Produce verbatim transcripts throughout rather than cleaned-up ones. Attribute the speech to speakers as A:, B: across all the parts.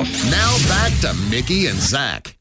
A: Now back to Mickey and Zach.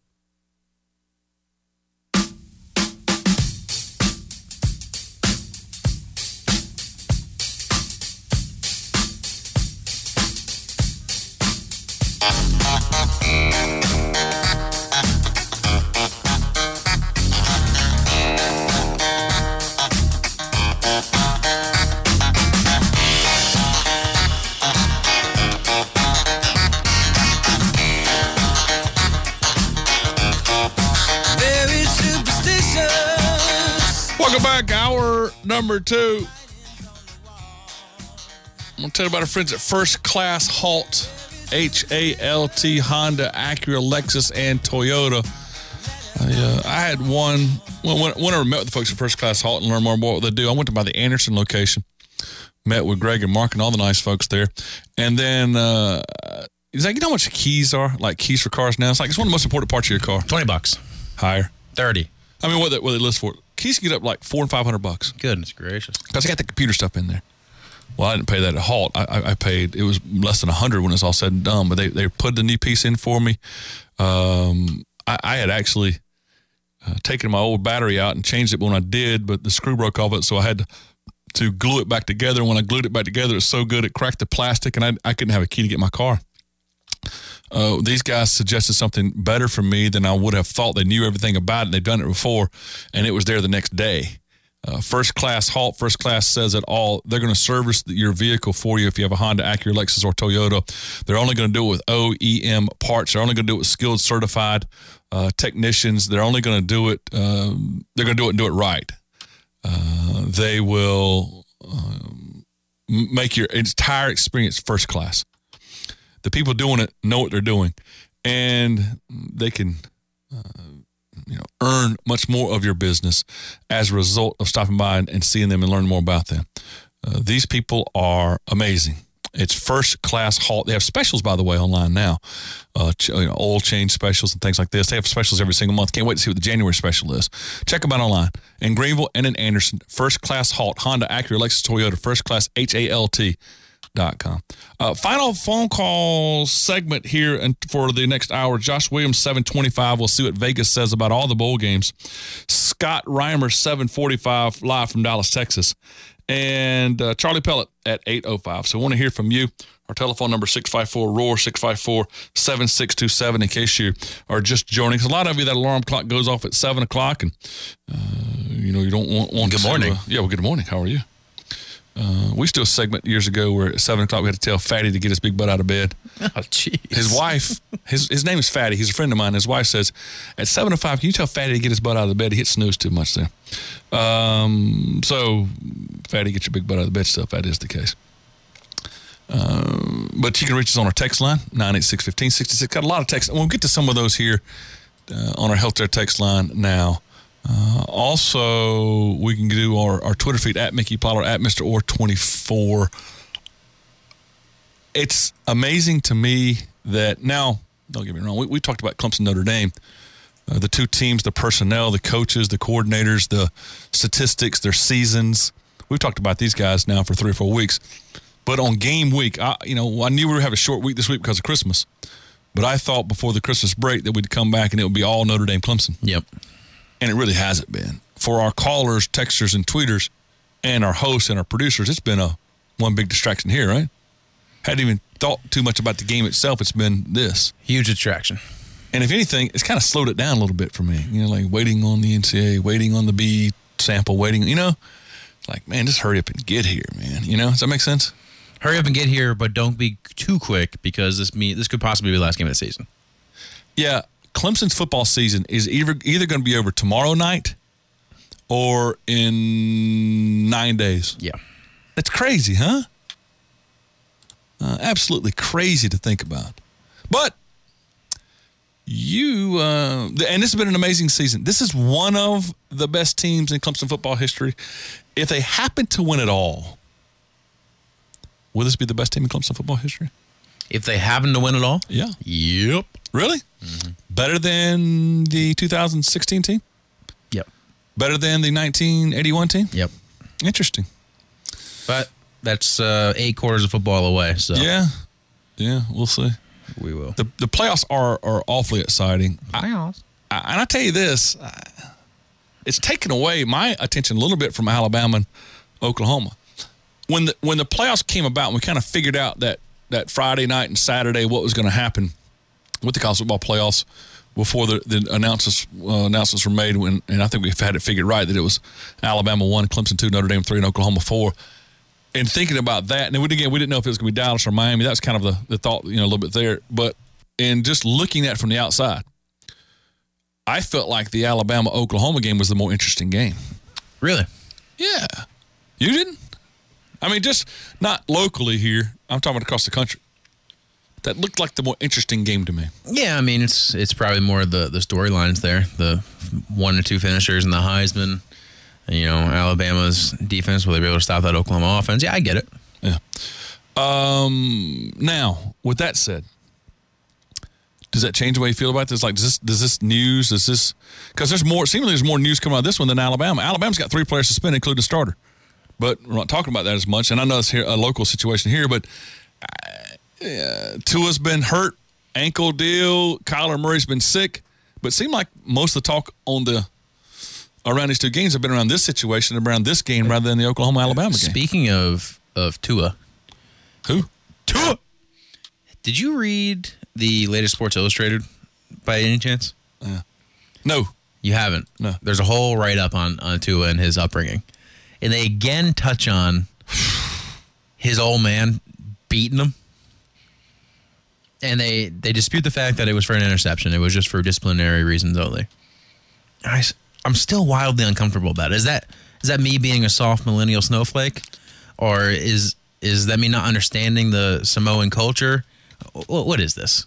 B: Welcome back. Hour number two. I'm going to tell you about our friends at First Class Halt. H A L T, Honda, Acura, Lexus, and Toyota. I, uh, I had one, well, when, when I met with the folks at First Class Halt and learned more about what they do, I went to by the Anderson location, met with Greg and Mark and all the nice folks there. And then uh, he's like, you know how much keys are? Like keys for cars now? It's like, it's one of the most important parts of your car.
C: twenty bucks.
B: Higher.
C: thirty.
B: I mean, what they, what they list for? Keys get up like four and five hundred bucks.
C: Goodness gracious.
B: Because I got the computer stuff in there. Well, I didn't pay that at Halt. I, I, I paid, it was less than one hundred when it's all said and done, but they, they put the new piece in for me. Um, I, I had actually uh, taken my old battery out and changed it when I did, but the screw broke off it, so I had to, to glue it back together. And when I glued it back together, it was so good, it cracked the plastic, and I, I couldn't have a key to get my car. Uh, these guys suggested something better for me than I would have thought. They knew everything about it. They've done it before, and it was there the next day. Uh, First Class Halt, First Class says it all. They're going to service your vehicle for you if you have a Honda, Acura, Lexus, or Toyota. They're only going to do it with O E M parts. They're only going to do it with skilled, certified uh, technicians. They're only going to do it, um, they're going to do it and do it right. Uh, they will um, make your entire experience first class. The people doing it know what they're doing, and they can uh, you know, earn much more of your business as a result of stopping by and, and seeing them and learning more about them. Uh, these people are amazing. It's First Class Halt. They have specials, by the way, online now. Uh, ch- you know, oil change specials and things like this. They have specials every single month. Can't wait to see what the January special is. Check them out online. In Greenville and in Anderson, First Class Halt, Honda, Acura, Lexus, Toyota, First Class, H A L T. Dot com. Uh, final phone call segment here and for the next hour. Josh Williams, seven twenty-five. We'll see what Vegas says about all the bowl games. Scott Reimer, seven forty-five, live from Dallas, Texas. And uh, Charlie Pellet at eight oh five. So I want to hear from you. Our telephone number, six five four, R O A R, six five four, seven six two seven, in case you are just joining. Because a lot of you, that alarm clock goes off at seven o'clock, and, uh, you know, you don't want, want
C: good
B: to.
C: Morning.
B: Uh, yeah, well, good morning. How are you? Uh, we used to do a segment years ago where at seven o'clock we had to tell Fatty to get his big butt out of bed.
C: Oh, jeez.
B: His wife, his his name is Fatty. He's a friend of mine. His wife says, at seven oh five, can you tell Fatty to get his butt out of the bed? He hits snooze too much there. Um, so, Fatty, get your big butt out of the bed stuff. That is the case. Uh, but you can reach us on our text line, nine eight six, one five six six. Got a lot of texts. And we'll get to some of those here uh, on our Healthcare text line now. Uh, also, we can do our, our Twitter feed at Mickey Pollard, at Mister Orr twenty-four. It's amazing to me that now, don't get me wrong, we, we talked about Clemson, Notre Dame, uh, the two teams, the personnel, the coaches, the coordinators, the statistics, their seasons. We've talked about these guys now for three or four weeks. But on game week, I, you know, I knew we would have a short week this week because of Christmas. But I thought before the Christmas break that we'd come back and it would be all Notre Dame Clemson.
C: Yep.
B: And it really hasn't been. For our callers, texters, and tweeters, and our hosts and our producers, it's been a one big distraction here, right? Hadn't even thought too much about the game itself. It's been this.
C: Huge distraction.
B: And if anything, it's kind of slowed it down a little bit for me. You know, like waiting on the N C double A, waiting on the B sample, waiting, you know? It's like, man, just hurry up and get here, man. You know, does that make sense?
C: Hurry up and get here, but don't be too quick because this me this could possibly be the last game of the season.
B: Yeah. Clemson's football season is either either going to be over tomorrow night or in nine days.
C: Yeah.
B: That's crazy, huh? Uh, absolutely crazy to think about. But you, uh, and this has been an amazing season. This is one of the best teams in Clemson football history. If they happen to win it all, will this be the best team in Clemson football history?
C: If they happen to win it all?
B: Yeah.
C: Yep.
B: Really? Mm-hmm. Better than the two thousand sixteen team?
C: Yep.
B: Better than the nineteen eighty-one team?
C: Yep.
B: Interesting.
C: But that's uh, eight quarters of football away. So
B: Yeah. Yeah, we'll see.
C: We will.
B: The the playoffs are are awfully exciting.
C: Playoffs.
B: I, I, and I tell you this, it's taken away my attention a little bit from Alabama and Oklahoma. When the when the playoffs came about, and we kind of figured out that that Friday night and Saturday what was going to happen with the college football playoffs before the, the announcements uh, announcements were made. When, and I think we've had it figured right that it was Alabama one, Clemson two, Notre Dame three, and Oklahoma four. And thinking about that, and then again, we didn't know if it was going to be Dallas or Miami. That's kind of the, the thought, you know, a little bit there. But in just looking at it from the outside, I felt like the Alabama-Oklahoma game was the more interesting game.
C: Really?
B: Yeah. You didn't? I mean, just not locally here. I'm talking across the country. That looked like the more interesting game to me.
C: Yeah, I mean, it's it's probably more the, the storylines there. The one or two finishers and the Heisman. You know, Alabama's defense, will they be able to stop that Oklahoma offense? Yeah, I get it.
B: Yeah. Um, now, with that said, does that change the way you feel about this? Like, does this, does this news, does this, because there's more, seemingly there's more news coming out of this one than Alabama. Alabama's got three players suspended, including a starter. But we're not talking about that as much. And I know it's here, a local situation here, but uh, Tua's been hurt, ankle deal. Kyler Murray's been sick. But it seemed like most of the talk on the, around these two games have been around this situation, around this game rather than the Oklahoma-Alabama game.
C: Speaking of, of Tua.
B: Who?
C: Tua! Did you read the latest Sports Illustrated by any chance?
B: Uh, no.
C: You haven't?
B: No.
C: There's a whole write-up on, on Tua and his upbringing. And they again touch on his old man beating him. And they, they dispute the fact that it was for an interception. It was just for disciplinary reasons only. I, I'm still wildly uncomfortable about it. Is that is that me being a soft millennial snowflake? Or is is that me not understanding the Samoan culture? What, what is this?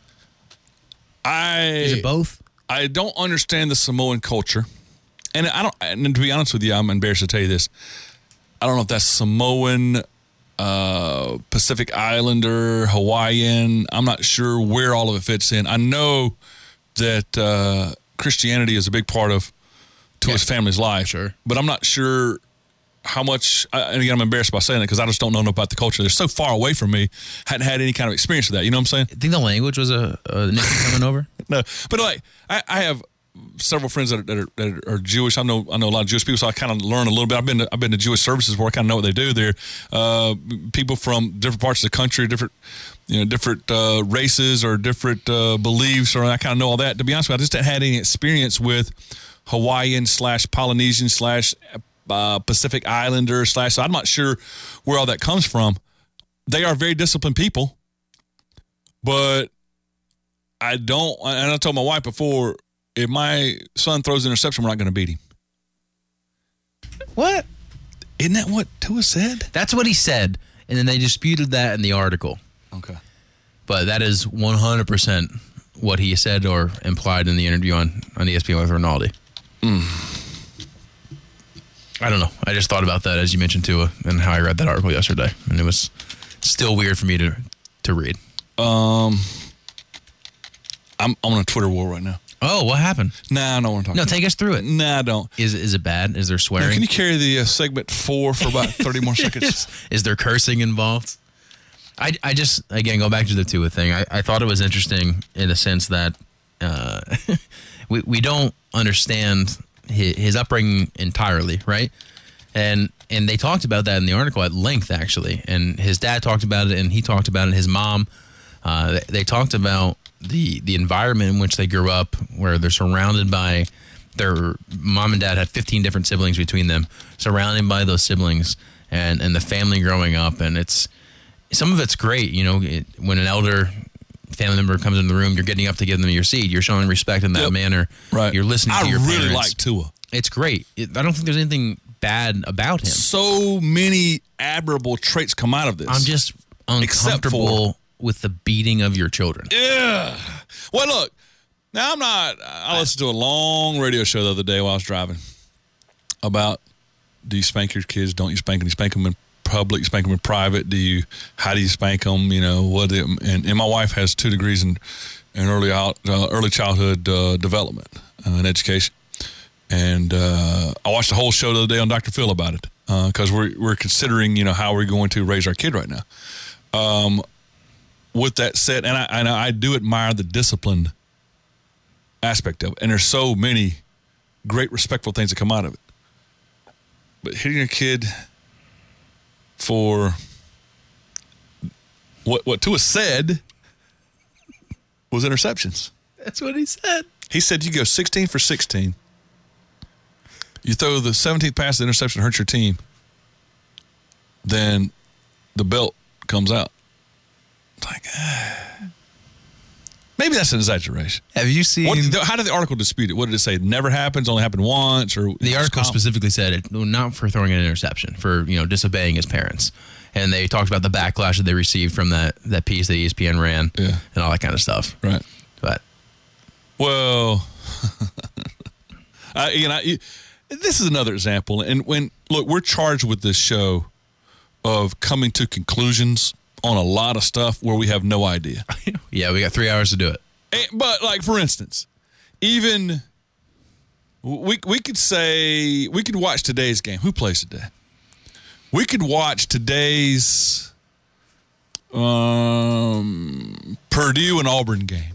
B: I
C: Is it both?
B: I don't understand the Samoan culture. And I don't and to be honest with you, I'm embarrassed to tell you this. I don't know if that's Samoan, uh, Pacific Islander, Hawaiian. I'm not sure where all of it fits in. I know that uh, Christianity is a big part of Tua's
C: Yeah.
B: family's life.
C: Sure.
B: But I'm not sure how much, and again, I'm embarrassed by saying that because I just don't know about the culture. They're so far away from me, hadn't had any kind of experience with that. You know what I'm saying?
C: I think the language was a, a an issue coming over.
B: No, but like I, I have several friends that are, that are that are Jewish. I know I know a lot of Jewish people, so I kind of learn a little bit. I've been to, I've been to Jewish services where I kind of know what they do. They're uh, people from different parts of the country, different you know different uh, races or different uh, beliefs, or I kind of know all that. To be honest with you, I just hadn't had any experience with Hawaiian slash Polynesian slash uh, Pacific Islander slash. So I'm not sure where all that comes from. They are very disciplined people, but I don't. And I told my wife before, if my son throws an interception, we're not going to beat him.
C: What?
B: Isn't that what Tua said?
C: That's what he said, and then they disputed that in the article.
B: Okay.
C: But that is one hundred percent what he said or implied in the interview on, on E S P N with Rinaldi.
B: Mm.
C: I don't know. I just thought about that as you mentioned Tua and how I read that article yesterday, and it was still weird for me to to read.
B: Um, I'm I'm on a Twitter war right now.
C: Oh, what happened?
B: Nah, I don't want to talk.
C: No,
B: about
C: take us through it.
B: Nah, I don't.
C: Is is it bad? Is there
B: Now,
C: swearing?
B: can you carry the uh, segment four for about thirty more seconds?
C: is, is there cursing involved? I, I just, again, go back to the Tua thing. I, I thought it was interesting in a sense that uh, we, we don't understand his, his upbringing entirely, right? And and they talked about that in the article at length, actually. And his dad talked about it, and he talked about it. His mom, uh, they, they talked about the the environment in which they grew up, where they're surrounded by their mom and dad had fifteen different siblings between them, surrounded by those siblings and, and the family growing up. And it's some of it's great, you know, it, when an elder family member comes in the room, you're getting up to give them your seat. You're showing respect in that
B: Yep.
C: manner.
B: Right.
C: You're listening
B: I
C: to your
B: really
C: parents.
B: like Tua.
C: It's great. It, I don't think there's anything bad about him.
B: So many admirable traits come out of this.
C: I'm just
B: Except
C: uncomfortable with the beating of your children.
B: Yeah. Well, look, now I'm not, I listened to a long radio show the other day while I was driving about do you spank your kids? Don't you spank them? Do you spank them in public? Spank them in private? Do you, how do you spank them? You know, what, it, and, and my wife has two degrees in, in early out, uh, early childhood uh, development uh, and education. And uh, I watched the whole show the other day on Doctor Phil about it because uh, we're, we're considering, you know, how we're going to raise our kid right now. Um, with that said, and I, and I do admire the disciplined aspect of it. And there's so many great, respectful things that come out of it. But hitting a kid for what what Tua said was interceptions.
C: That's what he said.
B: He said you go sixteen for sixteen. You throw the seventeenth pass, the interception hurts your team. Then the belt comes out. It's like, ah. Maybe that's an exaggeration.
C: Have you seen?
B: What, how did the article dispute it? What did it say? Never happens, only happened once, or
C: the article
B: common?
C: specifically said it not for throwing an interception, for you know disobeying his parents, and they talked about the backlash that they received from that that piece that E S P N ran,
B: yeah.
C: and all that kind of stuff.
B: Right.
C: But
B: well, I, you know, I, this is another example. And when look, we're charged with this show of coming to conclusions on a lot of stuff where we have no idea.
C: Yeah, we got three hours to do it.
B: And, but like for instance, even we we could say we could watch today's game. Who plays today? We could watch today's um, Purdue and Auburn game.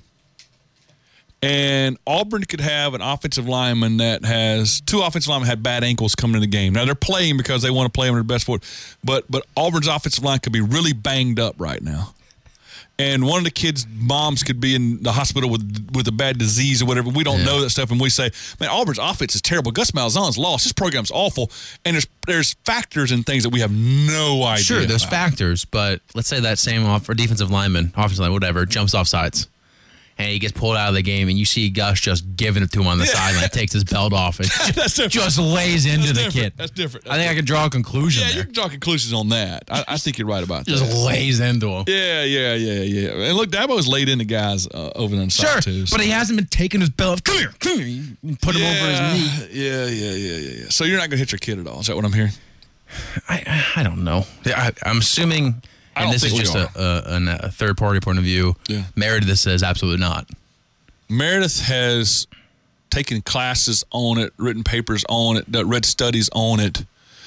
B: And Auburn could have an offensive lineman that has two offensive linemen had bad ankles coming in the game. Now they're playing because they want to play them their best foot, but but Auburn's offensive line could be really banged up right now. And one of the kids' moms could be in the hospital with with a bad disease or whatever. We don't
C: yeah.
B: know that stuff, and we say, "Man, Auburn's offense is terrible. Gus Malzahn's lost. His program's awful." And there's there's factors and things that we have no idea.
C: Sure, there's
B: about.
C: factors, but let's say that same off or defensive lineman, offensive line, whatever, jumps off sides. And he gets pulled out of the game, and you see Gus just giving it to him on the
B: Yeah.
C: sideline, takes his belt off, and
B: That's different.
C: just lays into
B: That's
C: the
B: different.
C: kid.
B: That's different. That's
C: I think
B: different.
C: I could draw a conclusion
B: Yeah,
C: there.
B: you can draw conclusions on that. I, I think you're right about
C: Just
B: that.
C: lays into him.
B: Yeah, yeah, yeah, yeah. And look, Dabo's laid into guys uh, over on the
C: Sure,
B: side too. so-
C: but he hasn't been taking his belt off. Come here, come here. You put him over his knee.
B: Yeah, yeah, yeah, yeah, yeah. So you're not going to hit your kid at all. Is that what I'm hearing?
C: I, I don't know. I, I'm assuming,
B: I
C: and
B: don't
C: this is
B: think we
C: just a, a, an- a third party point of view.
B: Yeah.
C: Meredith says absolutely not.
B: Meredith has taken classes on it, written papers on it, read studies on it,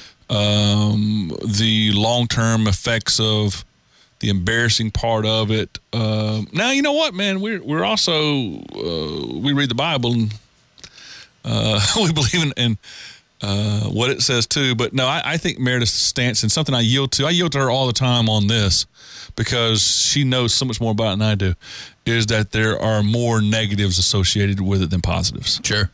B: um, the long-term effects of the embarrassing part of it. Um, now, you know what, man? We're we're also uh, we read the Bible and uh, we believe in, in uh, what it says too. But no, I, I think Meredith's stance and something I yield to. I yield to her all the time on this because she knows so much more about it than I do. Is that there are more negatives associated with it than positives.
C: Sure.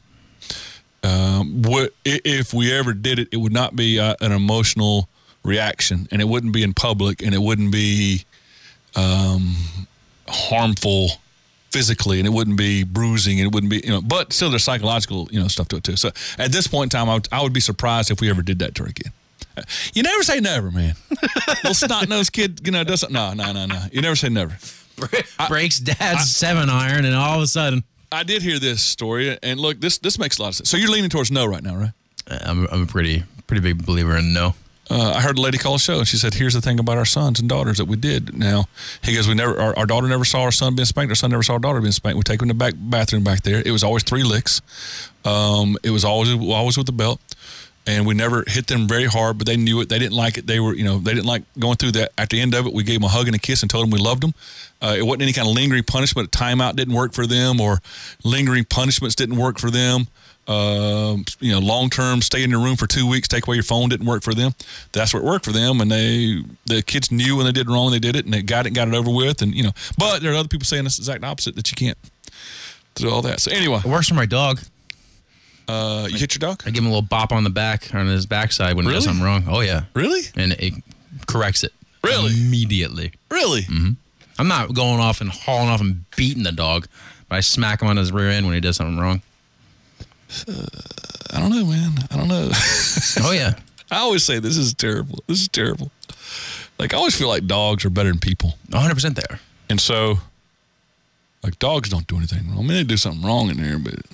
B: Um, what if we ever did it? It would not be uh, an emotional reaction, and it wouldn't be in public, and it wouldn't be um, harmful physically, and it wouldn't be bruising, and it wouldn't be, you know. But still, there's psychological, you know, stuff to it too. So at this point in time, I would, I would be surprised if we ever did that to her again. You never say never, man. Little snot-nosed kid, you know, does something. No, no, no, no. You never say never.
C: Breaks dad's I, seven iron, and all of a sudden,
B: I did hear this story, and look, this this makes a lot of sense. So you're leaning towards no right now, right?
C: I'm I'm a pretty pretty big believer in no.
B: Uh, I heard a lady call a show, and she said, "Here's the thing about our sons and daughters that we did." Now he goes, "We never, our, our daughter never saw our son being spanked. Our son never saw our daughter being spanked. We take him to the back bathroom back there. It was always three licks. Um, it was always always with the belt." And we never hit them very hard, but they knew it. They didn't like it. They were, you know, they didn't like going through that. At the end of it, we gave them a hug and a kiss and told them we loved them. Uh, it wasn't any kind of lingering punishment. Timeout didn't work for them, or lingering punishments didn't work for them. Uh, you know, long-term, stay in your room for two weeks, take away your phone didn't work for them. That's what worked for them. And they, the kids knew when they did wrong, they did it, and they got it, got it over with. And, you know, but there are other people saying this exact opposite, that you can't do all that. So anyway.
C: It works for my dog.
B: Uh, you hit your dog?
C: I give him a little bop on the back, on his backside when he does
B: Really?
C: something wrong. Oh, yeah.
B: Really?
C: And it corrects it.
B: Really?
C: Immediately.
B: Really?
C: Mm-hmm. I'm not going off and hauling off and beating the dog, but I smack him on his rear end when he does something wrong.
B: Uh, I don't know, man. I don't know.
C: Oh, yeah.
B: I always say this is terrible. This is terrible. Like, I always feel like dogs are better than people.
C: one hundred percent there.
B: And so, like, dogs don't do anything wrong. I mean, they do something wrong in there, but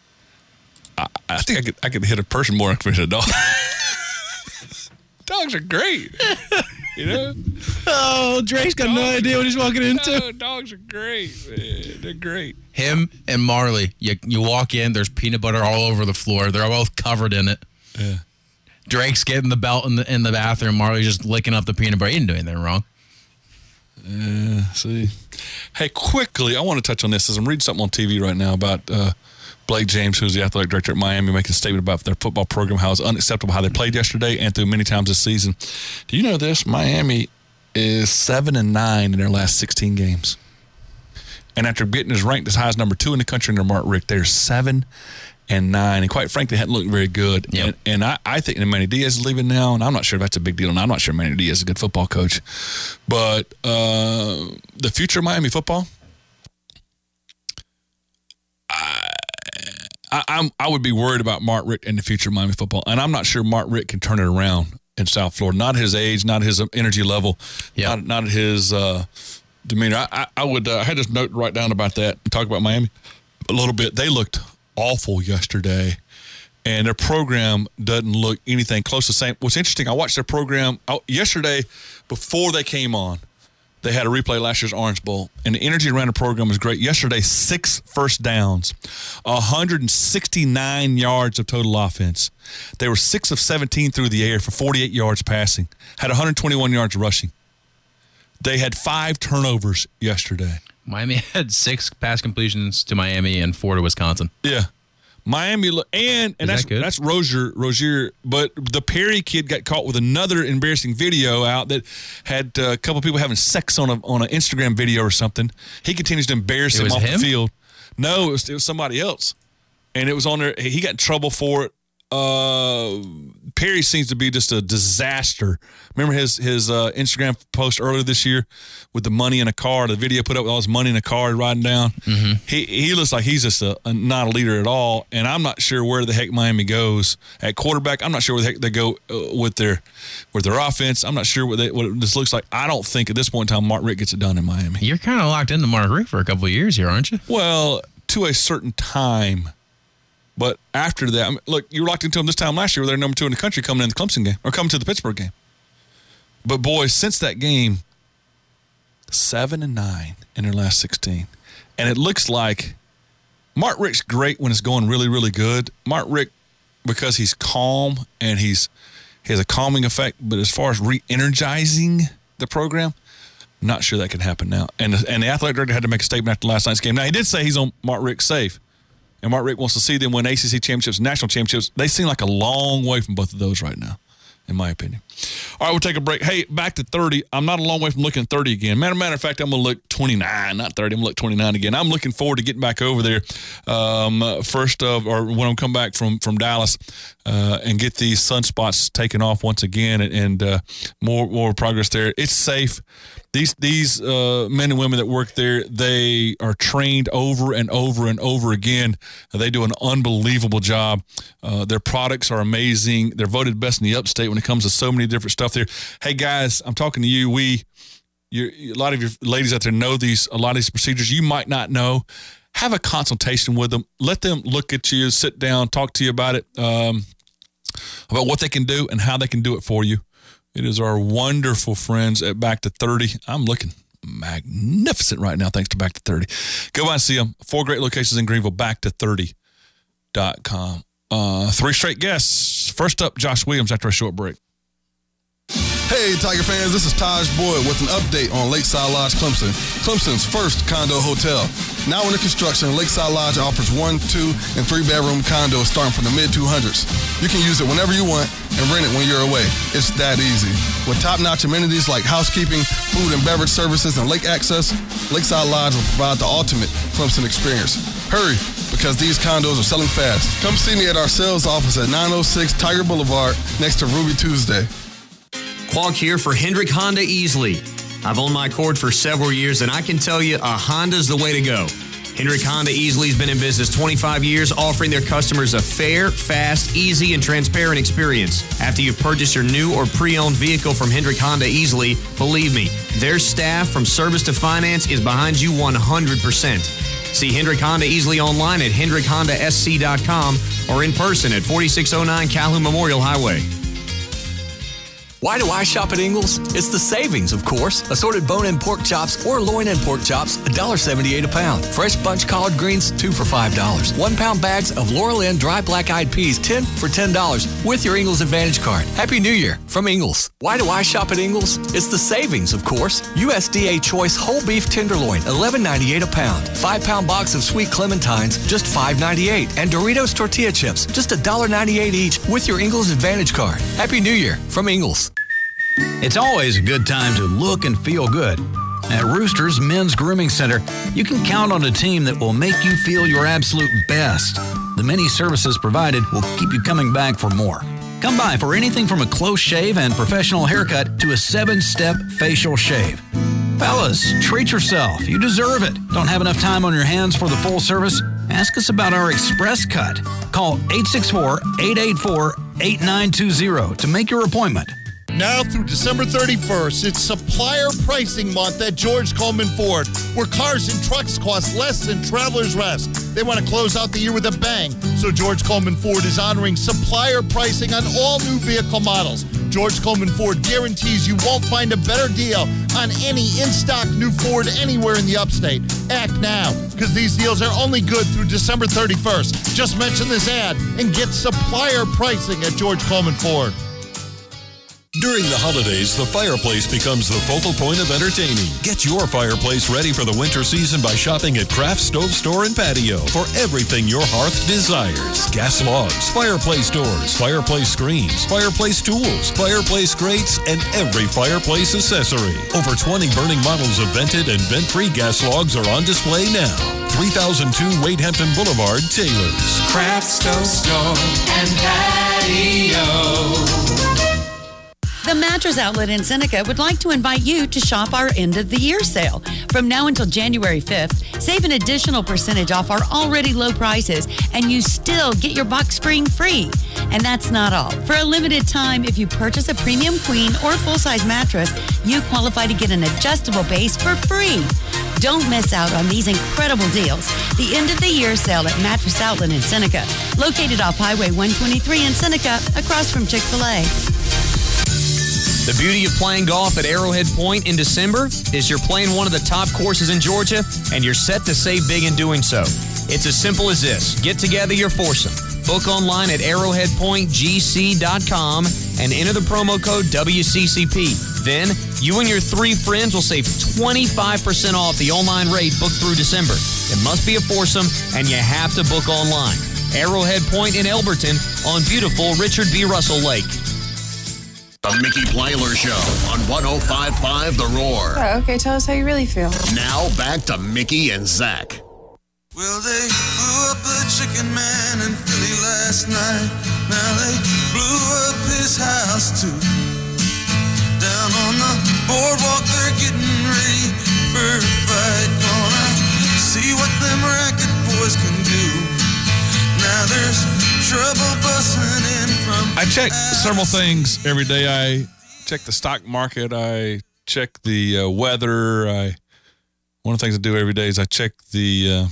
B: I, I think I could I could hit a person more than I could hit a dog. Dogs are great. You know?
C: Oh, Drake's got
B: dogs
C: no idea what he's walking into.
B: No, dogs are great, man. They're great.
C: Him and Marley, you, you walk in, there's peanut butter all over the floor. They're both covered in it.
B: Yeah.
C: Drake's getting the belt in the in the bathroom. Marley's just licking up the peanut butter. He didn't do anything wrong.
B: Yeah, see. Hey, quickly, I want to touch on this as I'm reading something on T V right now about uh, Blake James, who's the athletic director at Miami, making a statement about their football program, how it's unacceptable how they played yesterday and through many times this season. Do you know this? Miami is seven and nine in their last sixteen games. And after getting as ranked as high as number two in the country under Mark Richt, they're seven and nine, and quite frankly, hadn't looked very good.
C: Yep.
B: And, and I, I think that Manny Diaz is leaving now, and I'm not sure if that's a big deal, and I'm not sure Manny Diaz is a good football coach. But uh, the future of Miami football, I, I, I'm, I would be worried about Mark Richt and the future of Miami football, and I'm not sure Mark Richt can turn it around in South Florida. Not his age, not his energy level,
C: Yep.
B: not, not his uh, demeanor. I, I, I would. Uh, I had this note to write down about that and talk about Miami a little bit. They looked awful yesterday, and their program doesn't look anything close to the same. What's interesting, I watched their program oh, yesterday before they came on. They had a replay last year's Orange Bowl, and the energy around the program was great. Yesterday, six first downs, one hundred sixty-nine yards of total offense. They were six of seventeen through the air for forty-eight yards passing, had one hundred twenty-one yards rushing. They had five turnovers yesterday.
C: Miami had six pass completions to Miami and four to Wisconsin.
B: Yeah. Miami and and
C: Is
B: that's
C: that good?
B: that's Rozier Rozier, but the Perry kid got caught with another embarrassing video out that had uh, a couple people having sex on a on an Instagram video or something. He continues to embarrass
C: It
B: him
C: was
B: off
C: him?
B: the field. No, it was, it was somebody else, and it was on there. He got in trouble for it. Uh, Perry seems to be just a disaster. Remember his his uh, Instagram post earlier this year with the money in a car, the video put up with all his money in a car riding down. Mm-hmm. He he looks like he's just a, a not a leader at all, and I'm not sure where the heck Miami goes at quarterback. I'm not sure where the heck they go uh, with their with their offense. I'm not sure what they, what this looks like. I don't think at this point in time Mark Richt gets it done in Miami.
C: You're kind of locked into Mark Richt for a couple of years here, aren't you?
B: Well, to a certain time. But after that, I mean, look, you were locked into them this time last year. They're number two in the country coming in the Clemson game or coming to the Pittsburgh game. But, boy, since that game, seven and nine in their last sixteen. And it looks like Mark Richt's great when it's going really, really good. Mark Richt, because he's calm and he's he has a calming effect. But as far as re-energizing the program, I'm not sure that can happen now. And, and the athletic director had to make a statement after last night's game. Now, he did say he's on Mark Richt's safe. And Mark Richt wants to see them win A C C championships, national championships. They seem like a long way from both of those right now, in my opinion. All right, we'll take a break. Hey, back to thirty. I'm not a long way from looking at thirty again. Matter, matter of fact, I'm going to look twenty-nine, not thirty. I'm going to look twenty-nine again. I'm looking forward to getting back over there um, first of, or when I come back from, from Dallas uh, and get these sunspots taken off once again and, and uh, more more progress there. It's safe. These these uh, men and women that work there, they are trained over and over and over again. They do an unbelievable job. Uh, their products are amazing. They're voted best in the upstate when it comes to so many different stuff there. Hey, guys, I'm talking to you. We, you're, a lot of your ladies out there know these, a lot of these procedures you might not know. Have a consultation with them. Let them look at you, sit down, talk to you about it, um, about what they can do and how they can do it for you. It is our wonderful friends at Back to thirty. I'm looking magnificent right now thanks to Back to thirty. Go by and see them. Four great locations in Greenville, back to thirty dot com. Uh, three straight guests. First up, Josh Williams after a short break.
D: Hey, Tiger fans, this is Taj Boyd with an update on Lakeside Lodge Clemson, Clemson's first condo hotel. Now under construction, Lakeside Lodge offers one, two, and three-bedroom condos starting from the mid two hundreds. You can use it whenever you want and rent it when you're away. It's that easy. With top-notch amenities like housekeeping, food and beverage services, and lake access, Lakeside Lodge will provide the ultimate Clemson experience. Hurry, because these condos are selling fast. Come see me at our sales office at nine oh six Tiger Boulevard next to Ruby Tuesday.
E: Qualk here for Hendrick Honda Easley. I've owned my Accord for several years, and I can tell you a Honda's the way to go. Hendrick Honda Easley's been in business twenty-five years, offering their customers a fair, fast, easy, and transparent experience. After you've purchased your new or pre-owned vehicle from Hendrick Honda Easley, believe me, their staff from service to finance is behind you one hundred percent. See Hendrick Honda Easley online at hendrick honda s c dot com or in person at forty-six oh nine Calhoun Memorial Highway.
F: Why do I shop at Ingles? It's the savings, of course. Assorted bone-in pork chops or loin-in pork chops, one dollar seventy-eight a pound. Fresh bunch collard greens, two for five dollars. One-pound bags of Laurel Inn dry black-eyed peas, ten for ten dollars with your Ingles Advantage card. Happy New Year from Ingles. Why do I shop at Ingles? It's the savings, of course. U S D A Choice whole beef tenderloin, eleven ninety-eight a pound. Five-pound box of sweet clementines, just five ninety-eight. And Doritos tortilla chips, just one dollar ninety-eight each with your Ingles Advantage card. Happy New Year from Ingles.
G: It's always a good time to look and feel good. At Rooster's Men's Grooming Center, you can count on a team that will make you feel your absolute best. The many services provided will keep you coming back for more. Come by for anything from a close shave and professional haircut to a seven-step facial shave. Fellas, treat yourself. You deserve it. Don't have enough time on your hands for the full service? Ask us about our Express Cut. Call eight six four, eight eight four, eight nine two zero to make your appointment.
H: Now through December thirty-first, it's supplier pricing month at George Coleman Ford, where cars and trucks cost less than Travelers Rest. They want to close out the year with a bang, so George Coleman Ford is honoring supplier pricing on all new vehicle models. George Coleman Ford guarantees you won't find a better deal on any in-stock new Ford anywhere in the upstate. Act now, because these deals are only good through December thirty-first. Just mention this ad and get supplier pricing at George Coleman Ford.
I: During the holidays, the fireplace becomes the focal point of entertaining. Get your fireplace ready for the winter season by shopping at Craft Stove Store and Patio for everything your hearth desires. Gas logs, fireplace doors, fireplace screens, fireplace tools, fireplace grates, and every fireplace accessory. Over twenty burning models of vented and vent-free gas logs are on display now. three thousand two Wade Hampton Boulevard, Taylor's.
J: Craft Stove Store and Patio.
K: The Mattress Outlet in Seneca would like to invite you to shop our end-of-the-year sale. From now until January fifth, save an additional percentage off our already low prices, and you still get your box spring free. And that's not all. For a limited time, if you purchase a premium queen or full-size mattress, you qualify to get an adjustable base for free. Don't miss out on these incredible deals. The end-of-the-year sale at Mattress Outlet in Seneca, located off Highway one twenty-three in Seneca, across from Chick-fil-A.
E: The beauty of playing golf at Arrowhead Point in December is you're playing one of the top courses in Georgia, and you're set to save big in doing so. It's as simple as this. Get together your foursome. Book online at arrowhead point g c dot com and enter the promo code W C C P. Then, you and your three friends will save twenty-five percent off the online rate booked through December. It must be a foursome, and you have to book online. Arrowhead Point in Elberton on beautiful Richard B. Russell Lake.
A: The Mickey Plyler Show on one oh five point five The Roar.
L: Oh, okay, tell us how you really feel.
A: Now back to Mickey and Zach.
M: Well, they blew up the chicken man in Philly last night. Now they blew up his house too. Down on the boardwalk, they're getting ready for a fight. Gonna see what them racket boys can do. Now there's trouble busting in from...
B: I check several things every day. I check the stock market. I check the uh, weather. I One of the things I do every day is I check the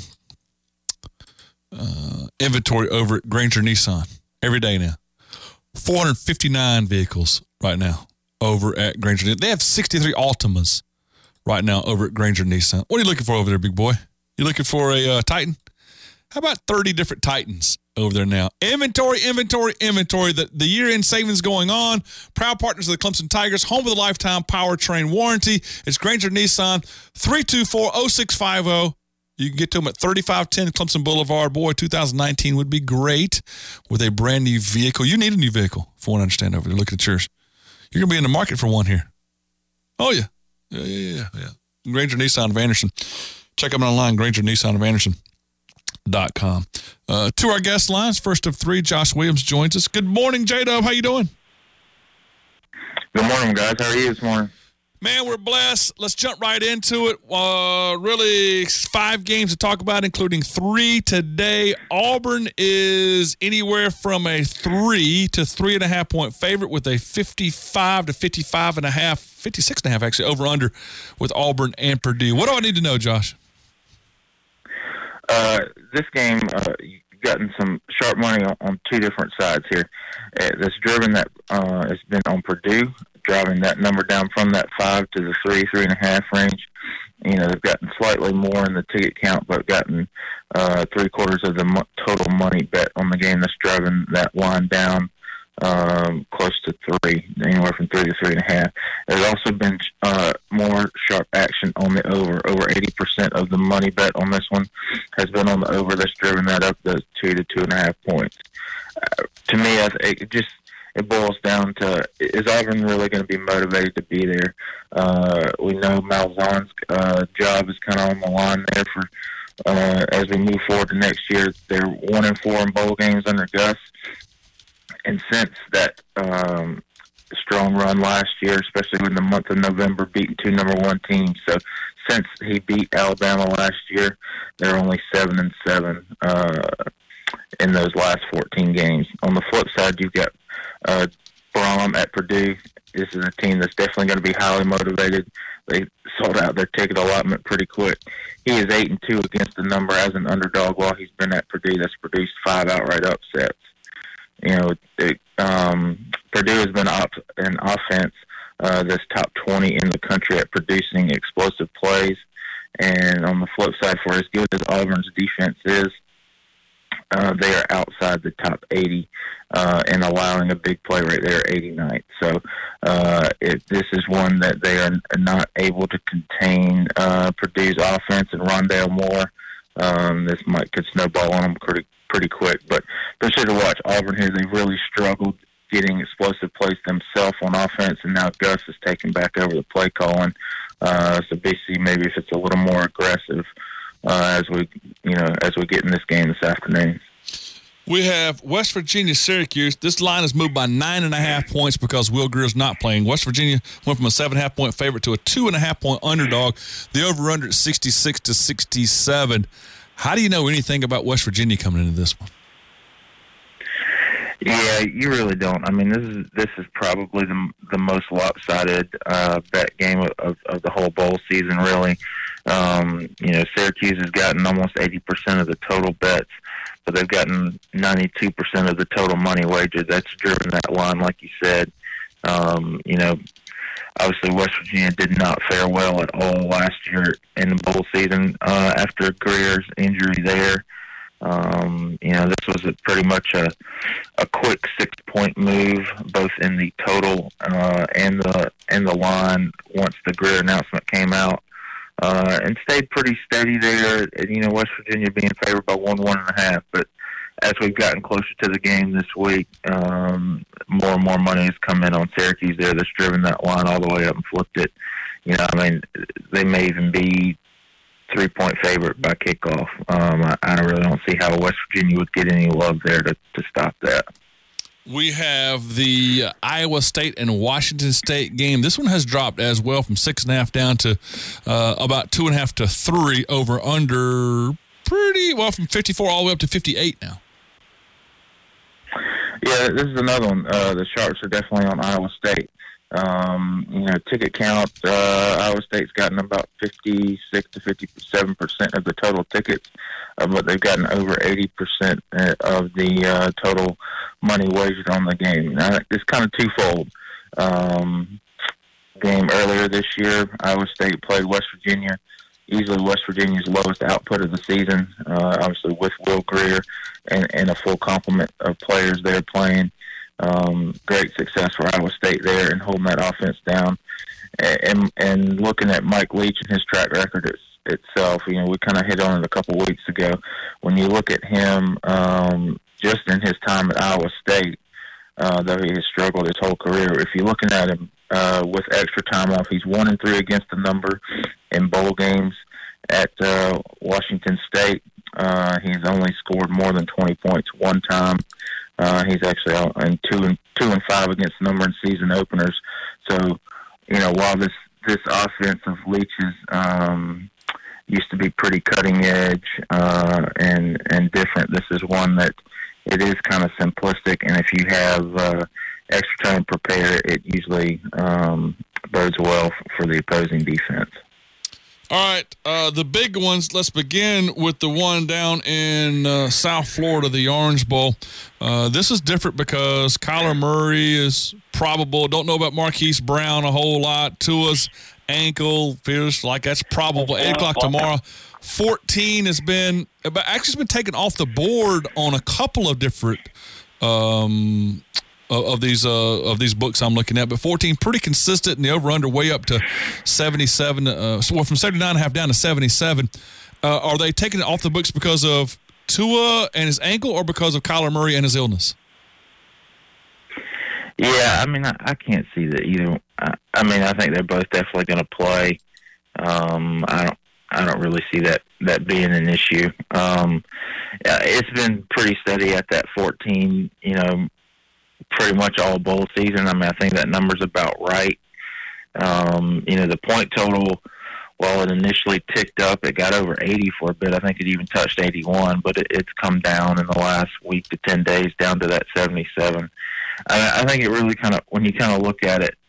B: uh, uh, inventory over at Granger Nissan every day now. four hundred fifty-nine vehicles right now over at Granger Nissan. They have sixty-three Altimas right now over at Granger Nissan. What are you looking for over there, big boy? You looking for a uh, Titan? How about thirty different Titans over there now? Inventory, inventory, inventory. The, the year-end savings going on. Proud partners of the Clemson Tigers. Home with a lifetime powertrain warranty. It's Granger Nissan, three two four, oh six five oh. You can get to them at thirty-five ten Clemson Boulevard. Boy, two thousand nineteen would be great with a brand new vehicle. You need a new vehicle, from what I understand over there. Look at yours. You're going to be in the market for one here. Oh, yeah. Yeah, yeah, yeah. yeah. Granger Nissan of Anderson. Check them online, Granger Nissan of Anderson. Dot com. Uh, to our guest lines, first of three, Josh Williams joins us. Good morning, J-Dub. How you doing?
N: Good morning, guys. How are you this morning?
B: Man, we're blessed. Let's jump right into it. Uh, really, five games to talk about, including three today. Auburn is anywhere from a three to three and a half point favorite with a fifty-five to fifty-five and a half, fifty-six and a half actually, over under with Auburn and Purdue. What do I need to know, Josh?
N: Uh, this game, uh, you've gotten some sharp money on, on two different sides here. Uh, this driven that uh, has been on Purdue, driving that number down from that five to the three, three and a half range. You know, they've gotten slightly more in the ticket count, but gotten uh, three quarters of the mo- total money bet on the game. That's driving that line down um, close to three, anywhere from three to three and a half. There's also been uh, more sharp action on the over. Over eighty percent of the money bet on this one has been on the over. That's driven that up to two to two and a half points. Uh, to me, I th- it just it boils down to, is Auburn really going to be motivated to be there? Uh, we know Malzahn's uh, job is kind of on the line there for uh, as we move forward to next year. They're one and four in bowl games under Gus, and since that um, strong run last year, especially in the month of November, beating two number one teams. So since he beat Alabama last year, they're only seven and seven uh, in those last fourteen games. On the flip side, you've got Uh, Brom at Purdue. This is a team that's definitely going to be highly motivated. They sold out their ticket allotment pretty quick. He is eight and two against the number as an underdog while he's been at Purdue. That's produced five outright upsets. You know, it, um, Purdue has been op- an offense uh, that's top twenty in the country at producing explosive plays. And on the flip side, for as good as Auburn's defense is, Uh, they are outside the top eighty uh, and allowing a big play rate there, eighty-ninth. So uh, it, this is one that they are not able to contain uh, Purdue's offense and Rondale Moore. Um, this might could snowball on them pretty pretty quick. But be sure to watch Auburn here. They've really struggled getting explosive plays themselves on offense, and now Gus is taking back over the play calling. Uh, so B C, maybe if it's a little more aggressive Uh, as we, you know, as we get in this game this afternoon.
B: We have West Virginia, Syracuse. This line is moved by nine and a half points because Will Greer's not playing. West Virginia went from a seven and a half point favorite to a two and a half point underdog. The over under at sixty-six to sixty-seven. How do you know anything about West Virginia coming into this one?
N: Yeah, you really don't. I mean, this is this is probably the the most lopsided uh, bet game of, of, of the whole bowl season, really. Um, you know, Syracuse has gotten almost eighty percent of the total bets, but they've gotten ninety-two percent of the total money wagered. That's driven that line, like you said. Um, you know, obviously West Virginia did not fare well at all last year in the bowl season uh, after Greer's injury there. Um, you know, this was a pretty much a, a quick six-point move, both in the total uh, and the and the line once the Greer announcement came out. Uh, and stayed pretty steady there. You know, West Virginia being favored by one, one and a half. But as we've gotten closer to the game this week, um, more and more money has come in on Syracuse there. That's driven that line all the way up and flipped it. You know, I mean, they may even be three-point favorite by kickoff. Um, I, I really don't see how West Virginia would get any love there to, to stop that.
B: We have the Iowa State and Washington State game. This one has dropped as well from six and a half down to uh, about two and a half to three over under pretty well from fifty-four all the way up to fifty-eight now.
N: Yeah, this is another one. Uh, the Sharps are definitely on Iowa State. Um, you know, ticket count, uh, Iowa State's gotten about fifty-six to fifty-seven percent of the total tickets, uh, but they've gotten over eighty percent of the uh, total money wagered on the game. Now, it's kind of twofold. Um, game earlier this year, Iowa State played West Virginia, easily West Virginia's lowest output of the season, uh, obviously with Will Greer and, and a full complement of players there playing. Um, great success for Iowa State there and holding that offense down. And, and looking at Mike Leach and his track record it's, itself, you know, we kind of hit on it a couple weeks ago. When you look at him um, just in his time at Iowa State, uh, though he has struggled his whole career, if you're looking at him uh, with extra time off, he's one and three against the number in bowl games at uh, Washington State. Uh, he's only scored more than twenty points one time. Uh, he's actually in two and two and five against the number in season openers. So, you know, while this this offense of Leach's um, used to be pretty cutting edge uh, and and different, this is one that it is kind of simplistic. And if you have uh, extra time to prepare, it usually um, bodes well for the opposing defense.
B: All right, uh, the big ones. Let's begin with the one down in uh, South Florida, the Orange Bowl. Uh, this is different because Kyler Murray is probable. Don't know about Marquise Brown a whole lot. Tua's ankle feels like that's probable. eight o'clock tomorrow. fourteen has been actually has been taken off the board on a couple of different um, of these uh, of these books I'm looking at, but fourteen pretty consistent, and the over-under way up to seventy-seven. Uh, so from seventy-nine and a half down to seventy-seven. Uh, are they taking it off the books because of Tua and his ankle, or because of Kyler Murray and his illness?
N: Yeah, I mean, I, I can't see that either. I, I mean, I think they're both definitely going to play. Um, I don't. I don't really see that, that being an issue. Um, it's been pretty steady at that fourteen. You know. Pretty much all bowl season. I mean, I think that number's about right. Um, you know, the point total, while it initially ticked up, it got over eighty for a bit. I think it even touched eighty-one, but it, it's come down in the last week to ten days down to that seventy-seven. I, I think it really kind of, when you kind of look at it,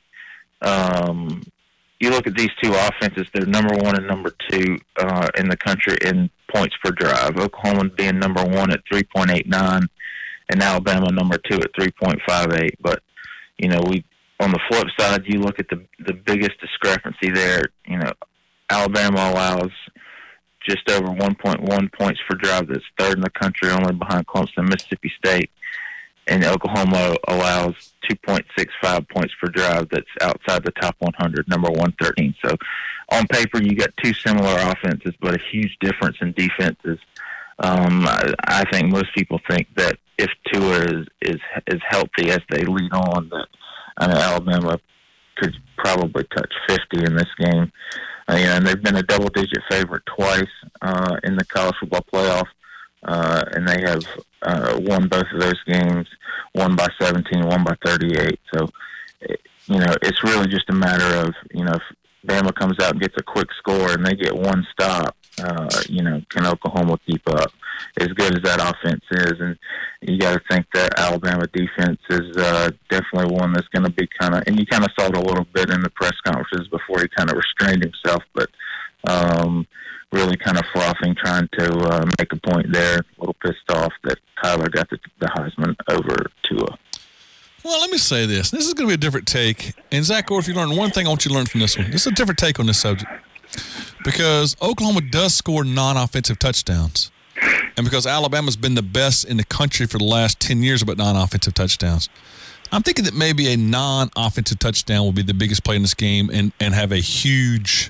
N: um, you look at these two offenses, they're number one and number two uh, in the country in points per drive. Oklahoma being number one at three point eight nine. And Alabama number two at three point five eight. But, you know, we on the flip side, you look at the the biggest discrepancy there. You know, Alabama allows just over one point one points per drive. That's third in the country, only behind Clemson, Mississippi State. And Oklahoma allows two point six five points per drive. That's outside the top one hundred, number one thirteen. So on paper, you got two similar offenses, but a huge difference in defenses. Um, I, I think most people think that if Tua is, is is healthy as they lead on, that I know Alabama could probably touch fifty in this game. Uh, you know, and they've been a double-digit favorite twice uh, in the college football playoff, uh, and they have uh, won both of those games, one by seventeen, one by thirty-eight. So, you know, it's really just a matter of, you know, if Bama comes out and gets a quick score and they get one stop, uh, you know, can Oklahoma keep up? As good as that offense is, and you got to think that Alabama defense is uh, definitely one that's going to be kind of, and you kind of saw it a little bit in the press conferences before he kind of restrained himself, but um, really kind of frothing, trying to uh, make a point there, a little pissed off that Kyler got the, the Heisman over Tua.
B: Well, let me say this. This is going to be a different take. And, Zach Gore, if you learn one thing, I want you to learn from this one. This is a different take on this subject. Because Oklahoma does score non-offensive touchdowns. And because Alabama's been the best in the country for the last ten years about non-offensive touchdowns, I'm thinking that maybe a non-offensive touchdown will be the biggest play in this game and, and have a huge,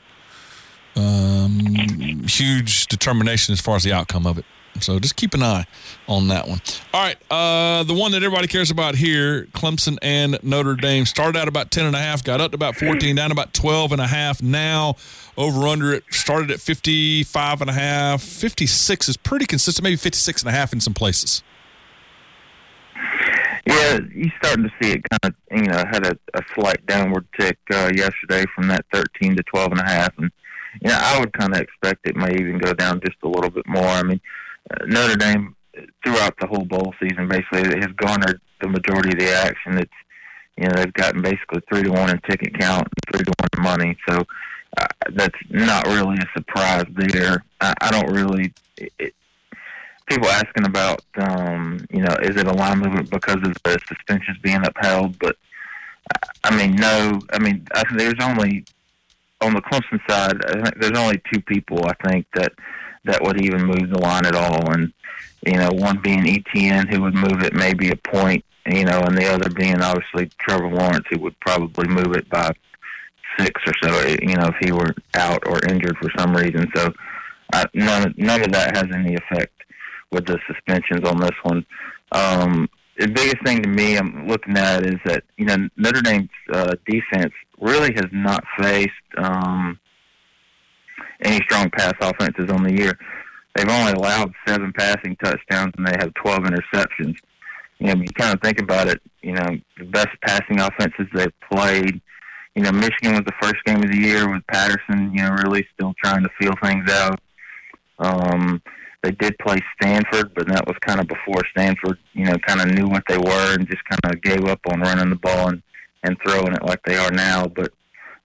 B: um, huge determination as far as the outcome of it. So just keep an eye on that one. All right, uh, the one that everybody cares about here, Clemson and Notre Dame, started out about ten and a half, got up to about fourteen, down to about twelve and a half. Now over under it started at fifty-five and a half. fifty-six is pretty consistent, maybe fifty-six and a half in some places.
N: Yeah, you're starting to see it kind of, you know, had a, a slight downward tick uh, yesterday from that thirteen to twelve and a half. And, you know, I would kind of expect it may even go down just a little bit more. I mean, uh, Notre Dame, throughout the whole bowl season, basically has garnered the majority of the action. It's, you know, they've gotten basically three to one in ticket count and three to one in money. So uh, that's not really a surprise there. I, I don't really it, – people asking about, um, you know, is it a line movement because of the suspensions being upheld? But, I mean, no. I mean, I think there's only – on the Clemson side, I think there's only two people, I think, that that would even move the line at all. And, you know, one being Etienne, who would move it maybe a point, you know, and the other being obviously Trevor Lawrence, who would probably move it by six or so, you know, if he were out or injured for some reason. So uh, none, none of that has any effect with the suspensions on this one. Um, the biggest thing to me I'm looking at is that, you know, Notre Dame's uh, defense really has not faced um, any strong pass offenses on the year. They've only allowed seven passing touchdowns and they have twelve interceptions. You know, you kind of think about it, you know, the best passing offenses they've played. You know, Michigan was the first game of the year with Patterson, you know, really still trying to feel things out. Um, they did play Stanford, but that was kind of before Stanford, you know, kind of knew what they were and just kind of gave up on running the ball and, and throwing it like they are now. But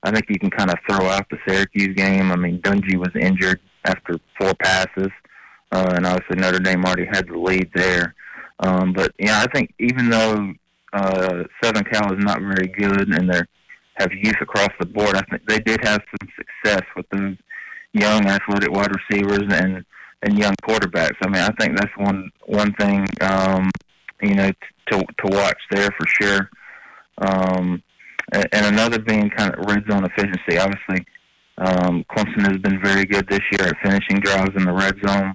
N: I think you can kind of throw out the Syracuse game. I mean, Dungy was injured after four passes, uh, and obviously Notre Dame already had the lead there. Um, but, yeah, I think even though uh, Southern Cal is not very good and they have youth across the board, I think they did have some success with those young athletic wide receivers and, and young quarterbacks. I mean, I think that's one one thing, um, you know, to to watch there for sure. Um, and another being kind of red zone efficiency. Obviously, um, Clemson has been very good this year at finishing drives in the red zone,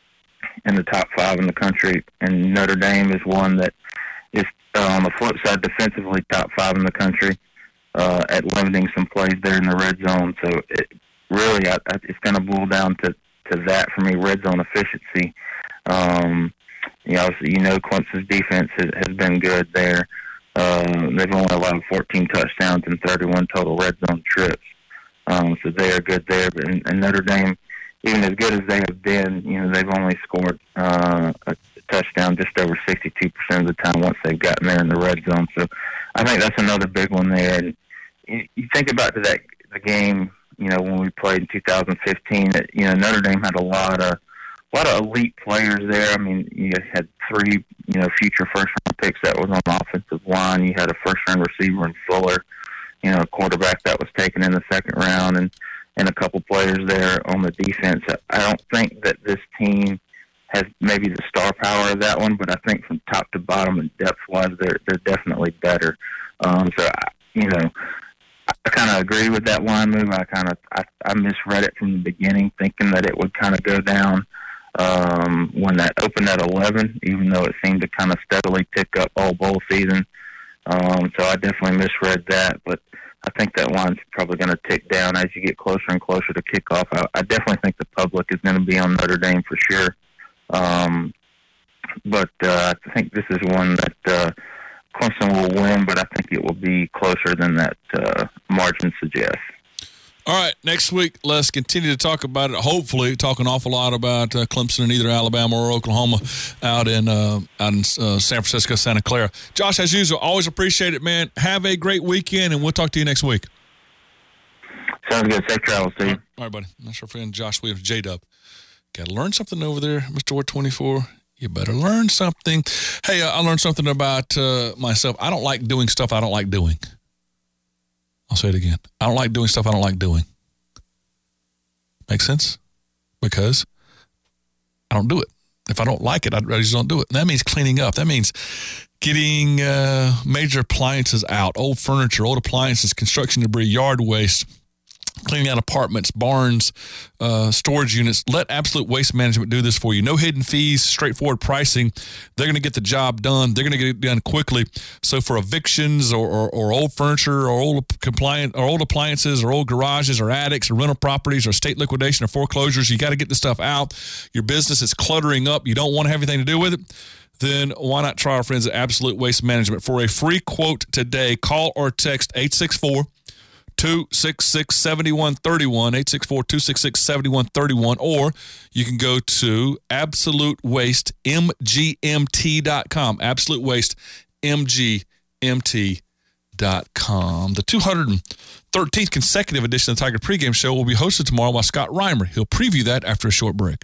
N: in the top five in the country. And Notre Dame is one that is, uh, on the flip side, defensively top five in the country uh, at limiting some plays there in the red zone. So it, really, I, I, it's going to boil down to, to that for me, red zone efficiency. Um, you know, you know Clemson's defense has, has been good there. Uh, they've only allowed fourteen touchdowns and thirty-one total red zone trips. Um, so they are good there. But in, in Notre Dame, even as good as they have been, you know, they've only scored uh, a touchdown just over sixty-two percent of the time once they've gotten there in the red zone. So I think that's another big one there. And you, you think about that the game, you know, when we played in two thousand fifteen, that, you know, Notre Dame had a lot of a lot of elite players there. I mean, you had three, you know, future first-round picks that was on the offensive line. You had a first-round receiver in Fuller, you know, a quarterback that was taken in the second round, and, and a couple players there on the defense. I don't think that this team has maybe the star power of that one, but I think from top to bottom and depth-wise, they're they're definitely better. Um, so, I, you know, I kind of agree with that line move. I kind of I, I misread it from the beginning, thinking that it would kind of go down um, when that opened at eleven, even though it seemed to kind of steadily tick up all bowl season. Um, so I definitely misread that, but I think that line's probably going to tick down as you get closer and closer to kickoff. I, I definitely think the public is going to be on Notre Dame for sure. Um, but uh, I think this is one that uh, Clemson will win, but I think it will be closer than that uh, margin suggests.
B: All right, next week, let's continue to talk about it. Hopefully, talk an awful lot about uh, Clemson in either Alabama or Oklahoma out in uh, out in uh, San Francisco, Santa Clara. Josh, as usual, always appreciate it, man. Have a great weekend, and we'll talk to you next week.
N: Sounds good. Safe travels, Steve.
B: All right, all right, buddy. That's our friend Josh Williams, J-Dub. Got to learn something over there, Mister Ward twenty-four. You better learn something. Hey, uh, I learned something about uh, myself. I don't like doing stuff I don't like doing. I'll say it again. I don't like doing stuff I don't like doing. Make sense? Because I don't do it. If I don't like it, I just don't do it. And that means cleaning up. That means getting uh, major appliances out, old furniture, old appliances, construction debris, yard waste, cleaning out apartments, barns, uh, storage units. Let Absolute Waste Management do this for you. No hidden fees, straightforward pricing. They're going to get the job done. They're going to get it done quickly. So for evictions or, or, or old furniture or old compliant or old appliances or old garages or attics or rental properties or state liquidation or foreclosures, you got to get the stuff out. Your business is cluttering up. You don't want to have anything to do with it. Then why not try our friends at Absolute Waste Management? For a free quote today, call or text eight six four, two six six, seven one three one, eight six four, two six six, seven one three one, or you can go to absolute waste m g m t dot com, absolute waste m g m t dot com. The two hundred thirteenth consecutive edition of the Tiger Pregame Show will be hosted tomorrow by Scott Reimer. He'll preview that after a short break.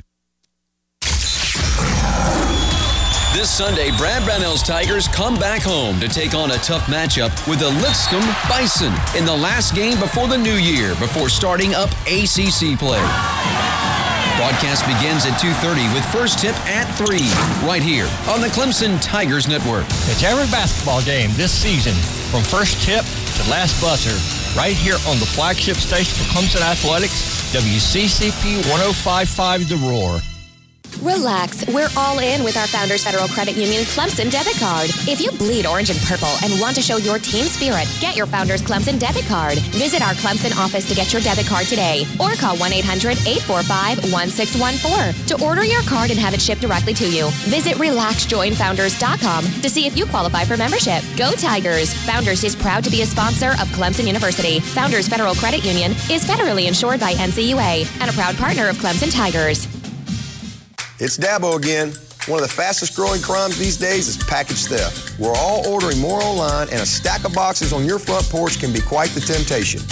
L: This Sunday, Brad Brownell's Tigers come back home to take on a tough matchup with the Lipscomb Bison in the last game before the new year, before starting up A C C play. Broadcast begins at two thirty with first tip at three, right here on the Clemson Tigers Network.
O: It's every basketball game this season, from first tip to last buzzer, right here on the flagship station for Clemson Athletics, W C C P one oh five point five The Roar.
P: Relax, we're all in with our Founders Federal Credit Union Clemson debit card. If you bleed orange and purple and want to show your team spirit, get your Founders Clemson debit card. Visit our Clemson office to get your debit card today, or call one eight hundred, eight four five, one six one four to order your card and have it shipped directly to you. Visit relax join founders dot com to see if you qualify for membership. Go Tigers! Founders is proud to be a sponsor of Clemson University. Founders Federal Credit Union is federally insured by N C U A and a proud partner of Clemson Tigers.
Q: It's Dabo again. One of the fastest growing crimes these days is package theft. We're all ordering more online, and a stack of boxes on your front porch can be quite the temptation.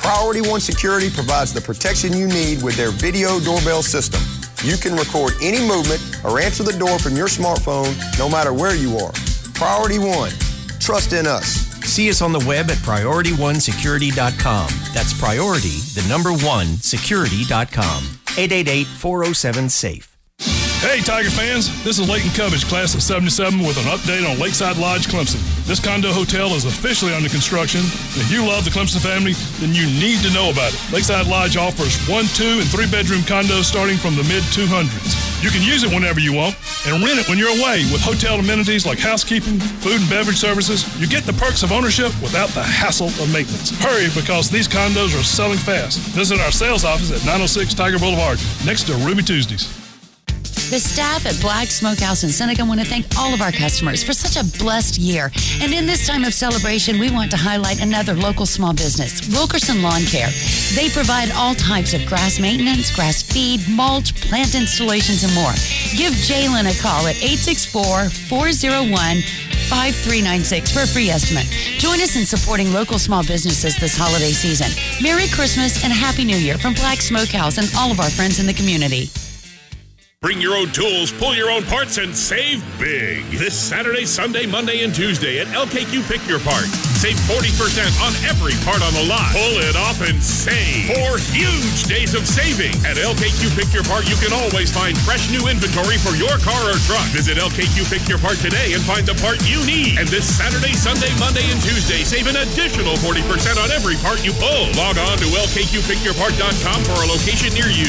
Q: Priority One Security provides the protection you need with their video doorbell system. You can record any movement or answer the door from your smartphone no matter where you are. Priority One. Trust in us.
R: See us on the web at priority one security dot com. That's priority, the number one, security dot com. eight eight eight, four oh seven, SAFE.
S: Hey, Tiger fans, this is Leighton Covage, class of seventy-seven, with an update on Lakeside Lodge, Clemson. This condo hotel is officially under construction. If you love the Clemson family, then you need to know about it. Lakeside Lodge offers one, two, and three-bedroom condos starting from the mid two hundreds. You can use it whenever you want and rent it when you're away with hotel amenities like housekeeping, food and beverage services. You get the perks of ownership without the hassle of maintenance. Hurry, because these condos are selling fast. Visit our sales office at nine oh six Tiger Boulevard, next to Ruby Tuesdays.
K: The staff at Black Smokehouse in Seneca want to thank all of our customers for such a blessed year. And in this time of celebration, we want to highlight another local small business, Wilkerson Lawn Care. They provide all types of grass maintenance, grass feed, mulch, plant installations, and more. Give Jalen a call at eight six four, four oh one, five three nine six for a free estimate. Join us in supporting local small businesses this holiday season. Merry Christmas and Happy New Year from Black Smokehouse and all of our friends in the community.
T: Bring your own tools, pull your own parts, and save big. This Saturday, Sunday, Monday, and Tuesday at L K Q Pick Your Part. Save forty percent on every part on the lot. Pull it off and save. Four huge days of saving. At L K Q Pick Your Part, you can always find fresh new inventory for your car or truck. Visit L K Q Pick Your Part today and find the part you need. And this Saturday, Sunday, Monday, and Tuesday, save an additional forty percent on every part you pull. Log on to L K Q pick your part dot com for a location near you.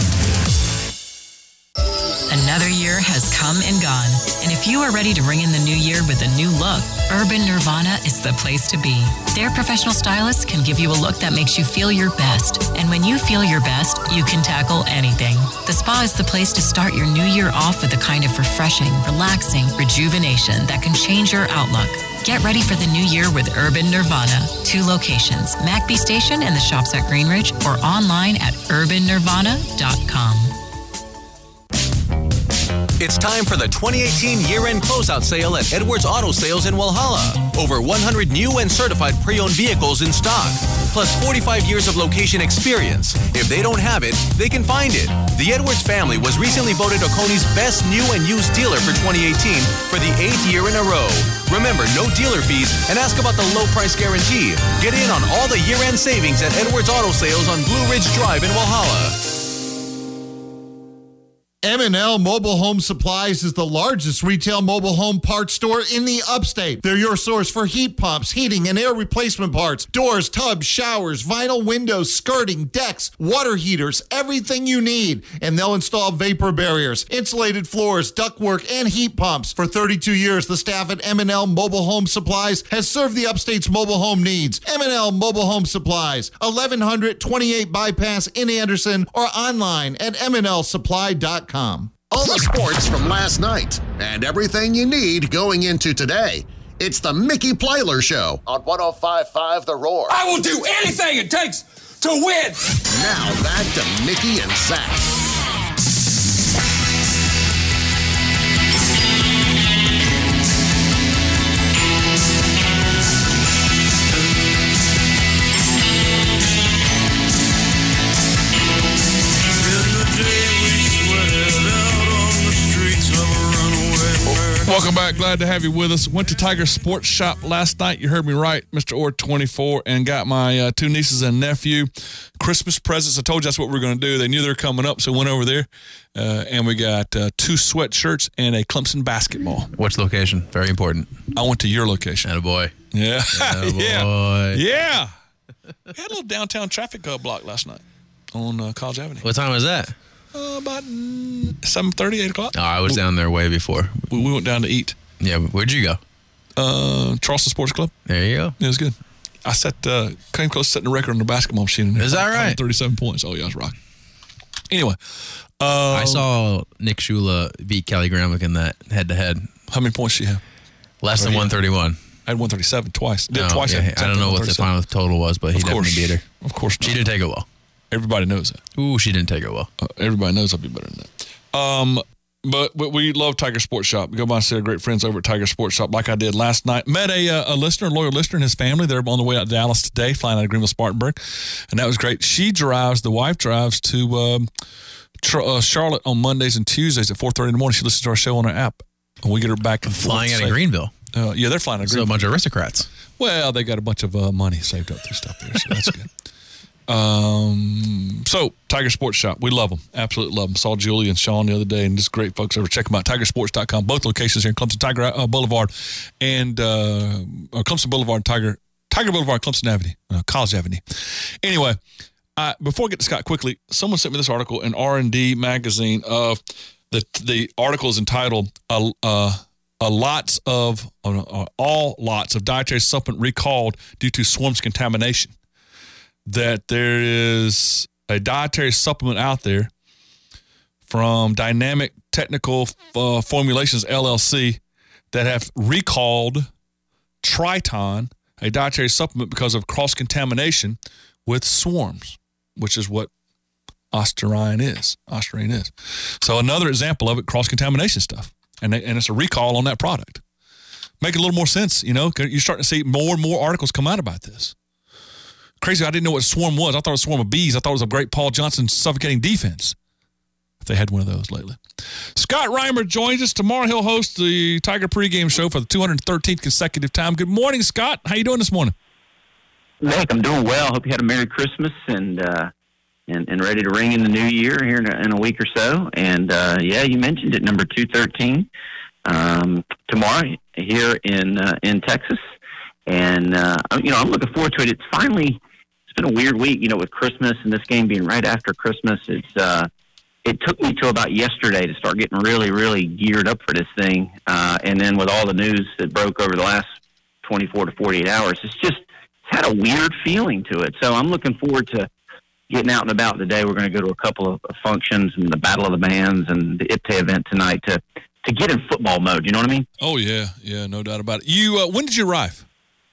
U: Another year has come and gone, and if you are ready to ring in the new year with a new look, Urban Nirvana is the place to be. Their professional stylists can give you a look that makes you feel your best, and when you feel your best, you can tackle anything. The spa is the place to start your new year off with a kind of refreshing, relaxing rejuvenation that can change your outlook. Get ready for the new year with Urban Nirvana. Two locations, MacBee Station and the shops at Greenridge, or online at urban nirvana dot com.
V: It's time for the twenty eighteen year-end closeout sale at Edwards Auto Sales in Walhalla. Over one hundred new and certified pre-owned vehicles in stock, plus forty-five years of location experience. If they don't have it, they can find it. The Edwards family was recently voted Oconee Best New and Used Dealer for twenty eighteen for the eighth year in a row. Remember, no dealer fees, and ask about the low price guarantee. Get in on all the year-end savings at Edwards Auto Sales on Blue Ridge Drive in Walhalla.
H: M and L Mobile Home Supplies is the largest retail mobile home parts store in the upstate. They're your source for heat pumps, heating, and air replacement parts, doors, tubs, showers, vinyl windows, skirting, decks, water heaters, everything you need. And they'll install vapor barriers, insulated floors, ductwork, and heat pumps. For thirty-two years, the staff at M and L Mobile Home Supplies has served the upstate's mobile home needs. M and L Mobile Home Supplies, eleven hundred twenty-eight Bypass in Anderson, or online at m n l supply dot com.
A: All the sports from last night and everything you need going into today. It's the Mickey Plyler Show on one oh five point five The Roar.
W: I will do anything it takes to win.
A: Now back to Mickey and Zach.
B: Welcome back. Glad to have you with us. Went to Tiger Sports Shop last night. You heard me right, Mister Orr twenty-four, and got my uh, two nieces and nephew Christmas presents. I told you that's what we were going to do. They knew they were coming up, so went over there, uh, and we got uh, two sweatshirts and a Clemson basketball.
C: Which location? Very important.
B: I went to your location.
C: Attaboy.
B: Yeah.
C: Attaboy.
B: yeah. Yeah. We had a little downtown traffic uh, block last night on uh, College Avenue.
C: What time was that?
B: Uh, about seven thirty, eight o'clock.
C: Oh, I was down there way before.
B: We, we went down to eat.
C: Yeah, where'd you go?
B: Uh, Charleston Sports Club.
C: There you go.
B: It was good. I set uh, came close to setting a record on the basketball machine.
C: Is that right?
B: thirty-seven points. Oh, yeah, I was rocking. Anyway. Um,
C: I saw Nick Shula beat Kelly Graham in that head-to-head.
B: How many points did she have?
C: Less than one thirty-one.
B: I had one thirty-seven twice. Did
C: no,
B: twice.
C: Yeah, I don't know what the final total was, but he
B: of course,
C: definitely beat her.
B: Of course not.
C: She didn't take it well.
B: Everybody knows that.
C: Ooh, she didn't take it well.
B: Uh, everybody knows I'll be better than that. Um, But, but we love Tiger Sports Shop. We go by and see our great friends over at Tiger Sports Shop like I did last night. Met a, uh, a listener, a loyal listener and his family. They're on the way out to Dallas today, flying out of Greenville-Spartanburg. And that was great. She drives, the wife drives to um, tr- uh, Charlotte on Mondays and Tuesdays at four thirty in the morning. She listens to our show on her app. And we get her back and
C: flying
B: forth
C: out of Greenville.
B: Uh, yeah, they're flying out of
C: So
B: Greenville.
C: a bunch of aristocrats.
B: Well, they got a bunch of uh, money saved up through stuff there, so that's good. Um, so Tiger Sports Shop, we love them, absolutely love them. Saw Julie and Sean the other day, and just great folks over. Check them out, tiger sports dot com. Both locations here in Clemson, Tiger uh, Boulevard, and uh, or Clemson Boulevard, Tiger Tiger Boulevard, Clemson Avenue, uh, College Avenue. Anyway, uh, before I get to Scott quickly, someone sent me this article in R and D magazine. Of the the article is entitled "A uh, a lots of uh, all lots of dietary supplement recalled due to swarms contamination." That there is a dietary supplement out there from Dynamic Technical uh, Formulations, L L C, that have recalled Triton, a dietary supplement, because of cross-contamination with swarms, which is what Ostarine is. Ostarine is. So another example of it, cross-contamination stuff. And, they, and it's a recall on that product. Make it a little more sense, you know. You're starting to see more and more articles come out about this. Crazy, I didn't know what swarm was. I thought it was a swarm of bees. I thought it was a great Paul Johnson suffocating defense. If they had one of those lately. Scott Reimer joins us. Tomorrow he'll host the Tiger pregame show for the two hundred thirteenth consecutive time. Good morning, Scott. How you doing this morning?
D: Nick, I'm doing well. Hope you had a Merry Christmas and uh, and, and ready to ring in the new year here in a, in a week or so. And, uh, yeah, you mentioned it, number two thirteen, um, tomorrow here in uh, in Texas. And, uh, you know, I'm looking forward to it. It's finally – it's been a weird week, you know, with Christmas and this game being right after Christmas. It's uh, it took me till about yesterday to start getting really, really geared up for this thing. Uh, and then with all the news that broke over the last twenty-four to forty-eight hours, it's just it's had a weird feeling to it. So I'm looking forward to getting out and about today. We're going to go to a couple of functions and the Battle of the Bands and the I P T A event tonight to, to get in football mode. You know what I mean?
B: Oh, yeah. Yeah, no doubt about it. You, uh, when did you arrive?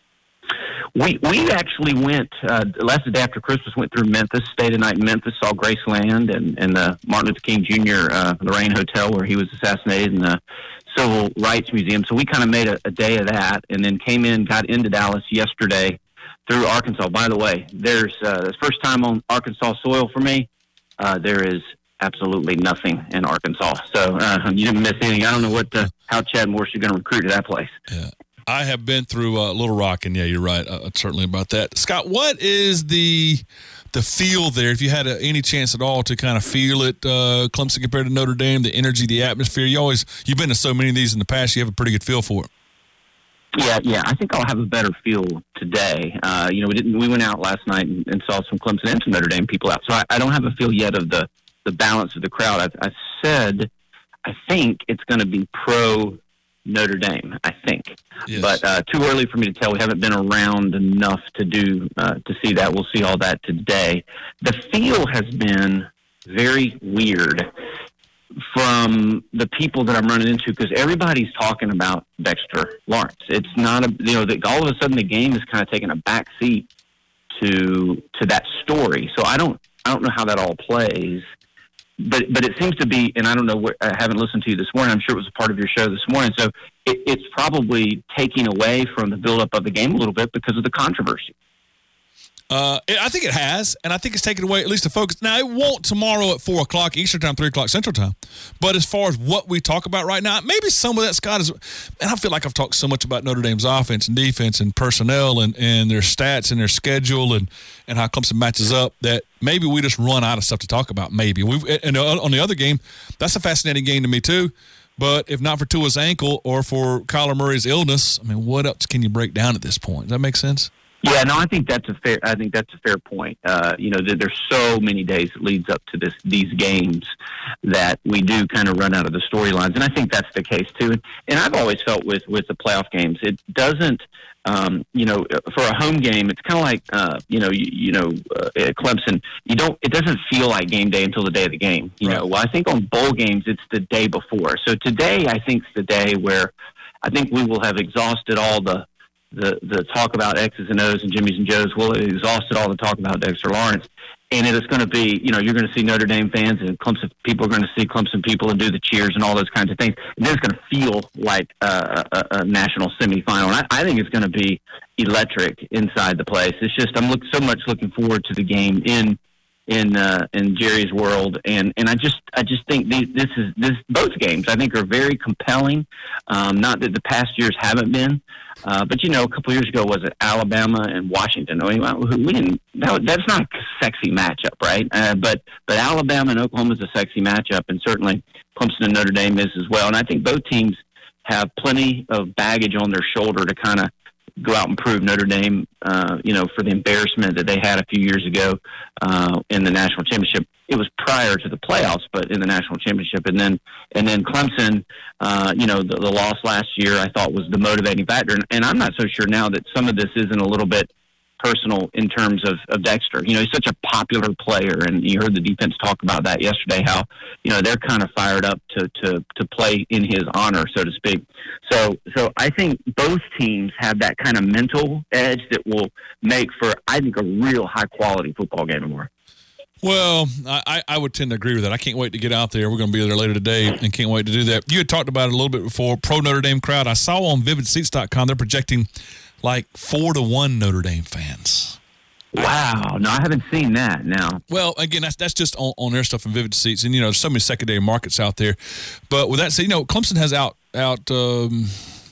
D: We we actually went, uh, last day after Christmas, went through Memphis, stayed a night in Memphis, saw Graceland and, and the Martin Luther King Junior Uh, Lorraine Hotel where he was assassinated, and the Civil Rights Museum. So we kind of made a, a day of that, and then came in, got into Dallas yesterday through Arkansas. By the way, there's uh, the first time on Arkansas soil for me. Uh, there is absolutely nothing in Arkansas. So uh, you didn't miss anything. I don't know what the, how Chad Morse is going to recruit to that place.
B: Yeah. I have been through uh, Little Rock, and yeah, you're right. Uh, certainly about that. Scott, what is the the feel there? If you had a, any chance at all to kind of feel it, uh, Clemson compared to Notre Dame, the energy, the atmosphere. You always you've been to so many of these in the past. You have a pretty good feel for it.
D: Yeah, yeah. I think I'll have a better feel today. Uh, you know, we didn't. We went out last night and, and saw some Clemson and some Notre Dame people out. So I, I don't have a feel yet of the the balance of the crowd. I've, I've said I think it's going to be pro Notre Dame, I think. Yes. But uh, too early for me to tell. We haven't been around enough to do uh, to see that. We'll see all that today. The feel has been very weird from the people that I'm running into, because everybody's talking about Dexter Lawrence. It's not a, you know, the, all of a sudden the game is kind of taking a back seat to to that story. So I don't I don't know how that all plays. But but it seems to be, and I don't know, what, I haven't listened to you this morning. I'm sure it was a part of your show this morning. So it, it's probably taking away from the buildup of the game a little bit because of the controversy.
B: Uh, I think it has, and I think it's taken away at least the focus. Now, it won't tomorrow at four o'clock Eastern time, three o'clock Central time. But as far as what we talk about right now, maybe some of that, Scott, is, and I feel like I've talked so much about Notre Dame's offense and defense and personnel and, and their stats and their schedule and, and how Clemson matches up, that maybe we just run out of stuff to talk about, maybe. We've, and on the other game, that's a fascinating game to me too. But if not for Tua's ankle or for Kyler Murray's illness, I mean, what else can you break down at this point? Does that make sense?
D: Yeah, no, I think that's a fair. I think that's a fair point. Uh, you know, there's so many days that leads up to this these games that we do kind of run out of the storylines, and I think that's the case too. And, and I've always felt with with the playoff games, it doesn't. Um, you know, for a home game, it's kind of like uh, you know, you, you know, uh, at Clemson. You don't. It doesn't feel like game day until the day of the game. You right. know, well, I think on bowl games, it's the day before. So today, I think, is the day where I think we will have exhausted all the. The, the talk about X's and O's and Jimmy's and Joe's. Well, it exhausted all the talk about Dexter Lawrence. and it is going to be, you know, you're going to see Notre Dame fans and Clemson people are going to see Clemson people and do the cheers and all those kinds of things. And then it's going to feel like a, a, a national semifinal. And I, I think it's going to be electric inside the place. It's just I'm look, so much looking forward to the game in in uh, in Jerry's world, and, and I just I just think these, this is this both games I think are very compelling. Um, not that the past years haven't been. Uh, but, you know, a couple years ago, was it Alabama and Washington? I mean, we didn't, that, that's not a sexy matchup, right? Uh, but but Alabama and Oklahoma is a sexy matchup, and certainly Clemson and Notre Dame is as well. And I think both teams have plenty of baggage on their shoulder to kind of go out and prove Notre Dame, uh, you know, for the embarrassment that they had a few years ago uh, in the national championship. It was prior to the playoffs, but in the national championship. And then and then Clemson, uh, you know, the, the loss last year I thought was the motivating factor. And, and I'm not so sure now that some of this isn't a little bit personal in terms of, of Dexter. You know, he's such a popular player, and you heard the defense talk about that yesterday, how, you know, they're kind of fired up to, to, to play in his honor, so to speak. So so I think both teams have that kind of mental edge that will make for, I think, a real high-quality football game tomorrow.
B: Well, I, I would tend to agree with that. I can't wait to get out there. We're going to be there later today and can't wait to do that. You had talked about it a little bit before, pro Notre Dame crowd. I saw on vivid seats dot com they're projecting like four to one Notre Dame fans.
D: Wow. No, I haven't seen that now.
B: Well, again, that's that's just on, on their stuff in Vivid Seats. And, you know, there's so many secondary markets out there. But with that said, you know, Clemson has out, out um,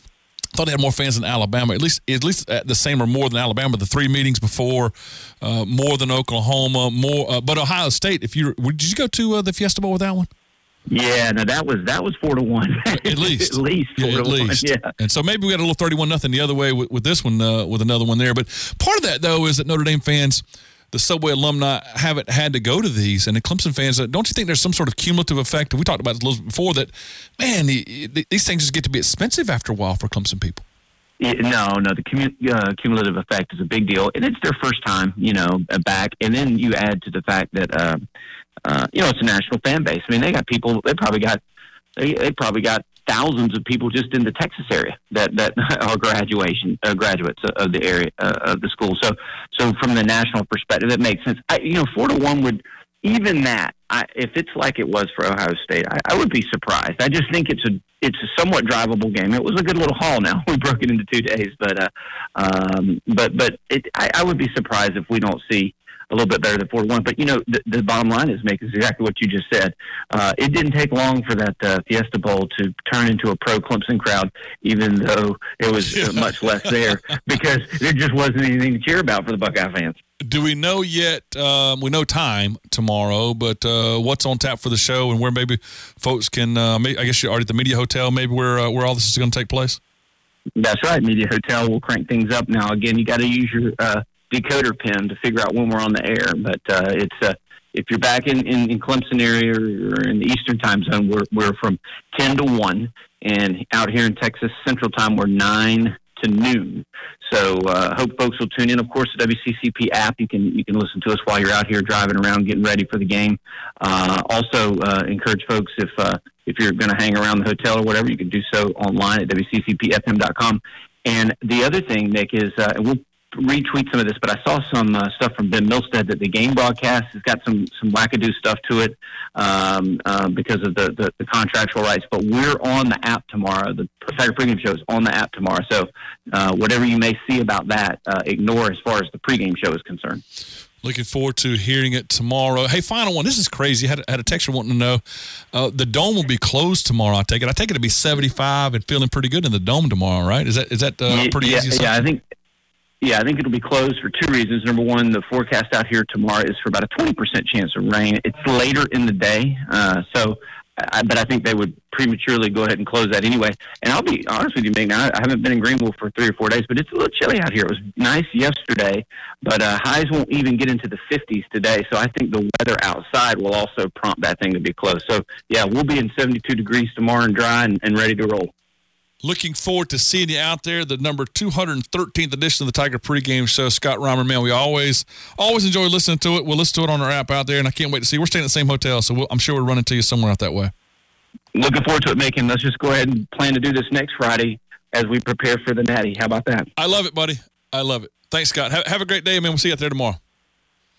B: I thought they had more fans than Alabama, at least at least the same or more than Alabama. The three meetings before, uh, more than Oklahoma, more. Uh, but Ohio State, if you did you go to uh, the Fiesta Bowl with that one?
D: Yeah, no, that was that was four to one.
B: At least,
D: at least four
B: yeah,
D: to
B: at least.
D: one. Yeah,
B: and so maybe we got a little thirty-one nothing the other way with, with this one, uh, with another one there. But part of that though is that Notre Dame fans, the Subway alumni, haven't had to go to these, and the Clemson fans, don't you think there's some sort of cumulative effect? We talked about it a little bit before that. Man, the, the, these things just get to be expensive after a while for Clemson people.
D: Yeah, no, no, the commu- uh, cumulative effect is a big deal, and it's their first time, you know, back. And then you add to the fact that, uh, uh, you know, it's a national fan base. I mean, they got people. They probably got, they, they probably got thousands of people just in the Texas area that that are graduation uh, graduates of the area uh, of the school. So, so from the national perspective, it makes sense. I, you know, four to one would even that. I, if it's like it was for Ohio State, I, I would be surprised. I just think it's a it's a somewhat drivable game. It was a good little haul. Now we broke it into two days, but uh, um, but but it, I, I would be surprised if we don't see a little bit better than four to one. But you know, the, the bottom line is, Mick, is exactly what you just said. Uh, it didn't take long for that uh, Fiesta Bowl to turn into a pro Clemson crowd, even though it was uh, much less there, because there just wasn't anything to cheer about for the Buckeye fans.
B: Do we know yet? Um, we know time tomorrow, but uh, what's on tap for the show, and where maybe folks can? Uh, maybe, I guess you're already at the Media Hotel. Maybe where uh, where all this is going to take place.
D: That's right. Media Hotel will crank things up now. Again, you got to use your uh, decoder pin to figure out when we're on the air. But uh, it's uh, if you're back in, in, in Clemson area or in the Eastern time zone, we're we're from ten to one, and out here in Texas Central time, we're nine to noon. So uh, hope folks will tune in. Of course, the W C C P app, you can you can listen to us while you're out here driving around getting ready for the game. Uh, also, uh, encourage folks if uh, if you're going to hang around the hotel or whatever, you can do so online at W C C P F M dot com. And the other thing, Nick, is uh, and we'll retweet some of this, but I saw some uh, stuff from Ben Milstead that the game broadcast has got some some wackadoo stuff to it um, uh, because of the, the, the contractual rights. But we're on the app tomorrow. The Tiger pregame show is on the app tomorrow. So uh, whatever you may see about that, uh, ignore as far as the pregame show is concerned.
B: Looking forward to hearing it tomorrow. Hey, final one. This is crazy. I had, had a texter wanting to know. Uh, the Dome will be closed tomorrow, I take it. I take it to be seventy-five and feeling pretty good in the Dome tomorrow, right? Is that is that uh, pretty
D: yeah,
B: easy assumption?
D: Yeah, I think Yeah, I think it'll be closed for two reasons. Number one, the forecast out here tomorrow is for about a twenty percent chance of rain. It's later in the day, uh, so I, but I think they would prematurely go ahead and close that anyway. And I'll be honest with you, Meg, now, I haven't been in Greenville for three or four days, but it's a little chilly out here. It was nice yesterday, but uh, highs won't even get into the fifties today, so I think the weather outside will also prompt that thing to be closed. So, yeah, we'll be in seventy-two degrees tomorrow and dry and, and ready to roll.
B: Looking forward to seeing you out there. The number two hundred thirteenth edition of the Tiger Pregame Show. Scott Reimer, man, we always always enjoy listening to it. We'll listen to it on our app out there, and I can't wait to see you. We're staying at the same hotel, so we'll, I'm sure we'll run into you somewhere out that way.
D: Looking forward to it, Macon. Let's just go ahead and plan to do this next Friday as we prepare for the Natty. How about that?
B: I love it, buddy. I love it. Thanks, Scott. Have, have a great day, man. We'll see you out there tomorrow.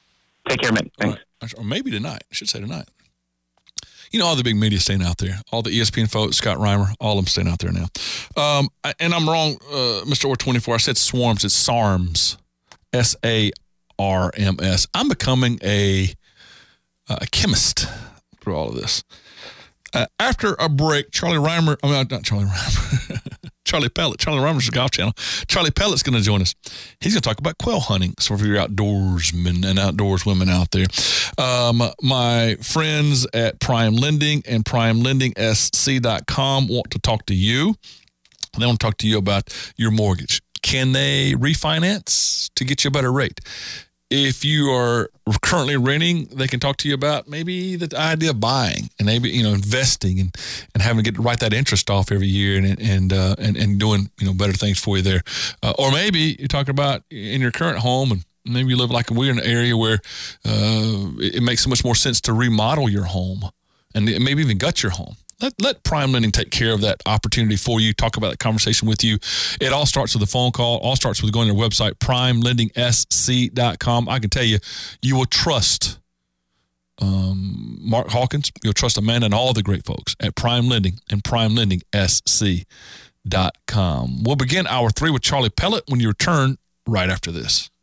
D: Take care, mate. Thanks.
B: Right. Or maybe tonight. I should say tonight. You know, all the big media staying out there. All the E S P N folks, Scott Reimer, all of them staying out there now. Um, I, and I'm wrong, uh, Mister Orr twenty-four. I said swarms. It's SARMS. S A R M S. I'm becoming a, a chemist through all of this. Uh, after a break, Charlie Reimer, I mean, not Charlie Reimer, Charlie Pellet. Charlie Reimer's a golf channel. Charlie Pellet's going to join us. He's going to talk about quail hunting. So for your outdoorsmen and outdoors women out there. Um, my friends at Prime Lending and prime lending s c dot com want to talk to you. They want to talk to you about your mortgage. Can they refinance to get you a better rate? If you are currently renting, they can talk to you about maybe the idea of buying and maybe, you know, investing and, and having to get to write that interest off every year and and uh, and, and doing, you know, better things for you there. Uh, or maybe you're talking about in your current home and maybe you live like we're in an area where uh, it, it makes so much more sense to remodel your home and maybe even gut your home. Let, let Prime Lending take care of that opportunity for you, talk about that conversation with you. It all starts with a phone call. All starts with going to their website, prime lending s c dot com. I can tell you, you will trust um, Mark Hawkins. You'll trust Amanda and all the great folks at Prime Lending and prime lending s c dot com. We'll begin hour three with Charlie Pellet when you return right after this.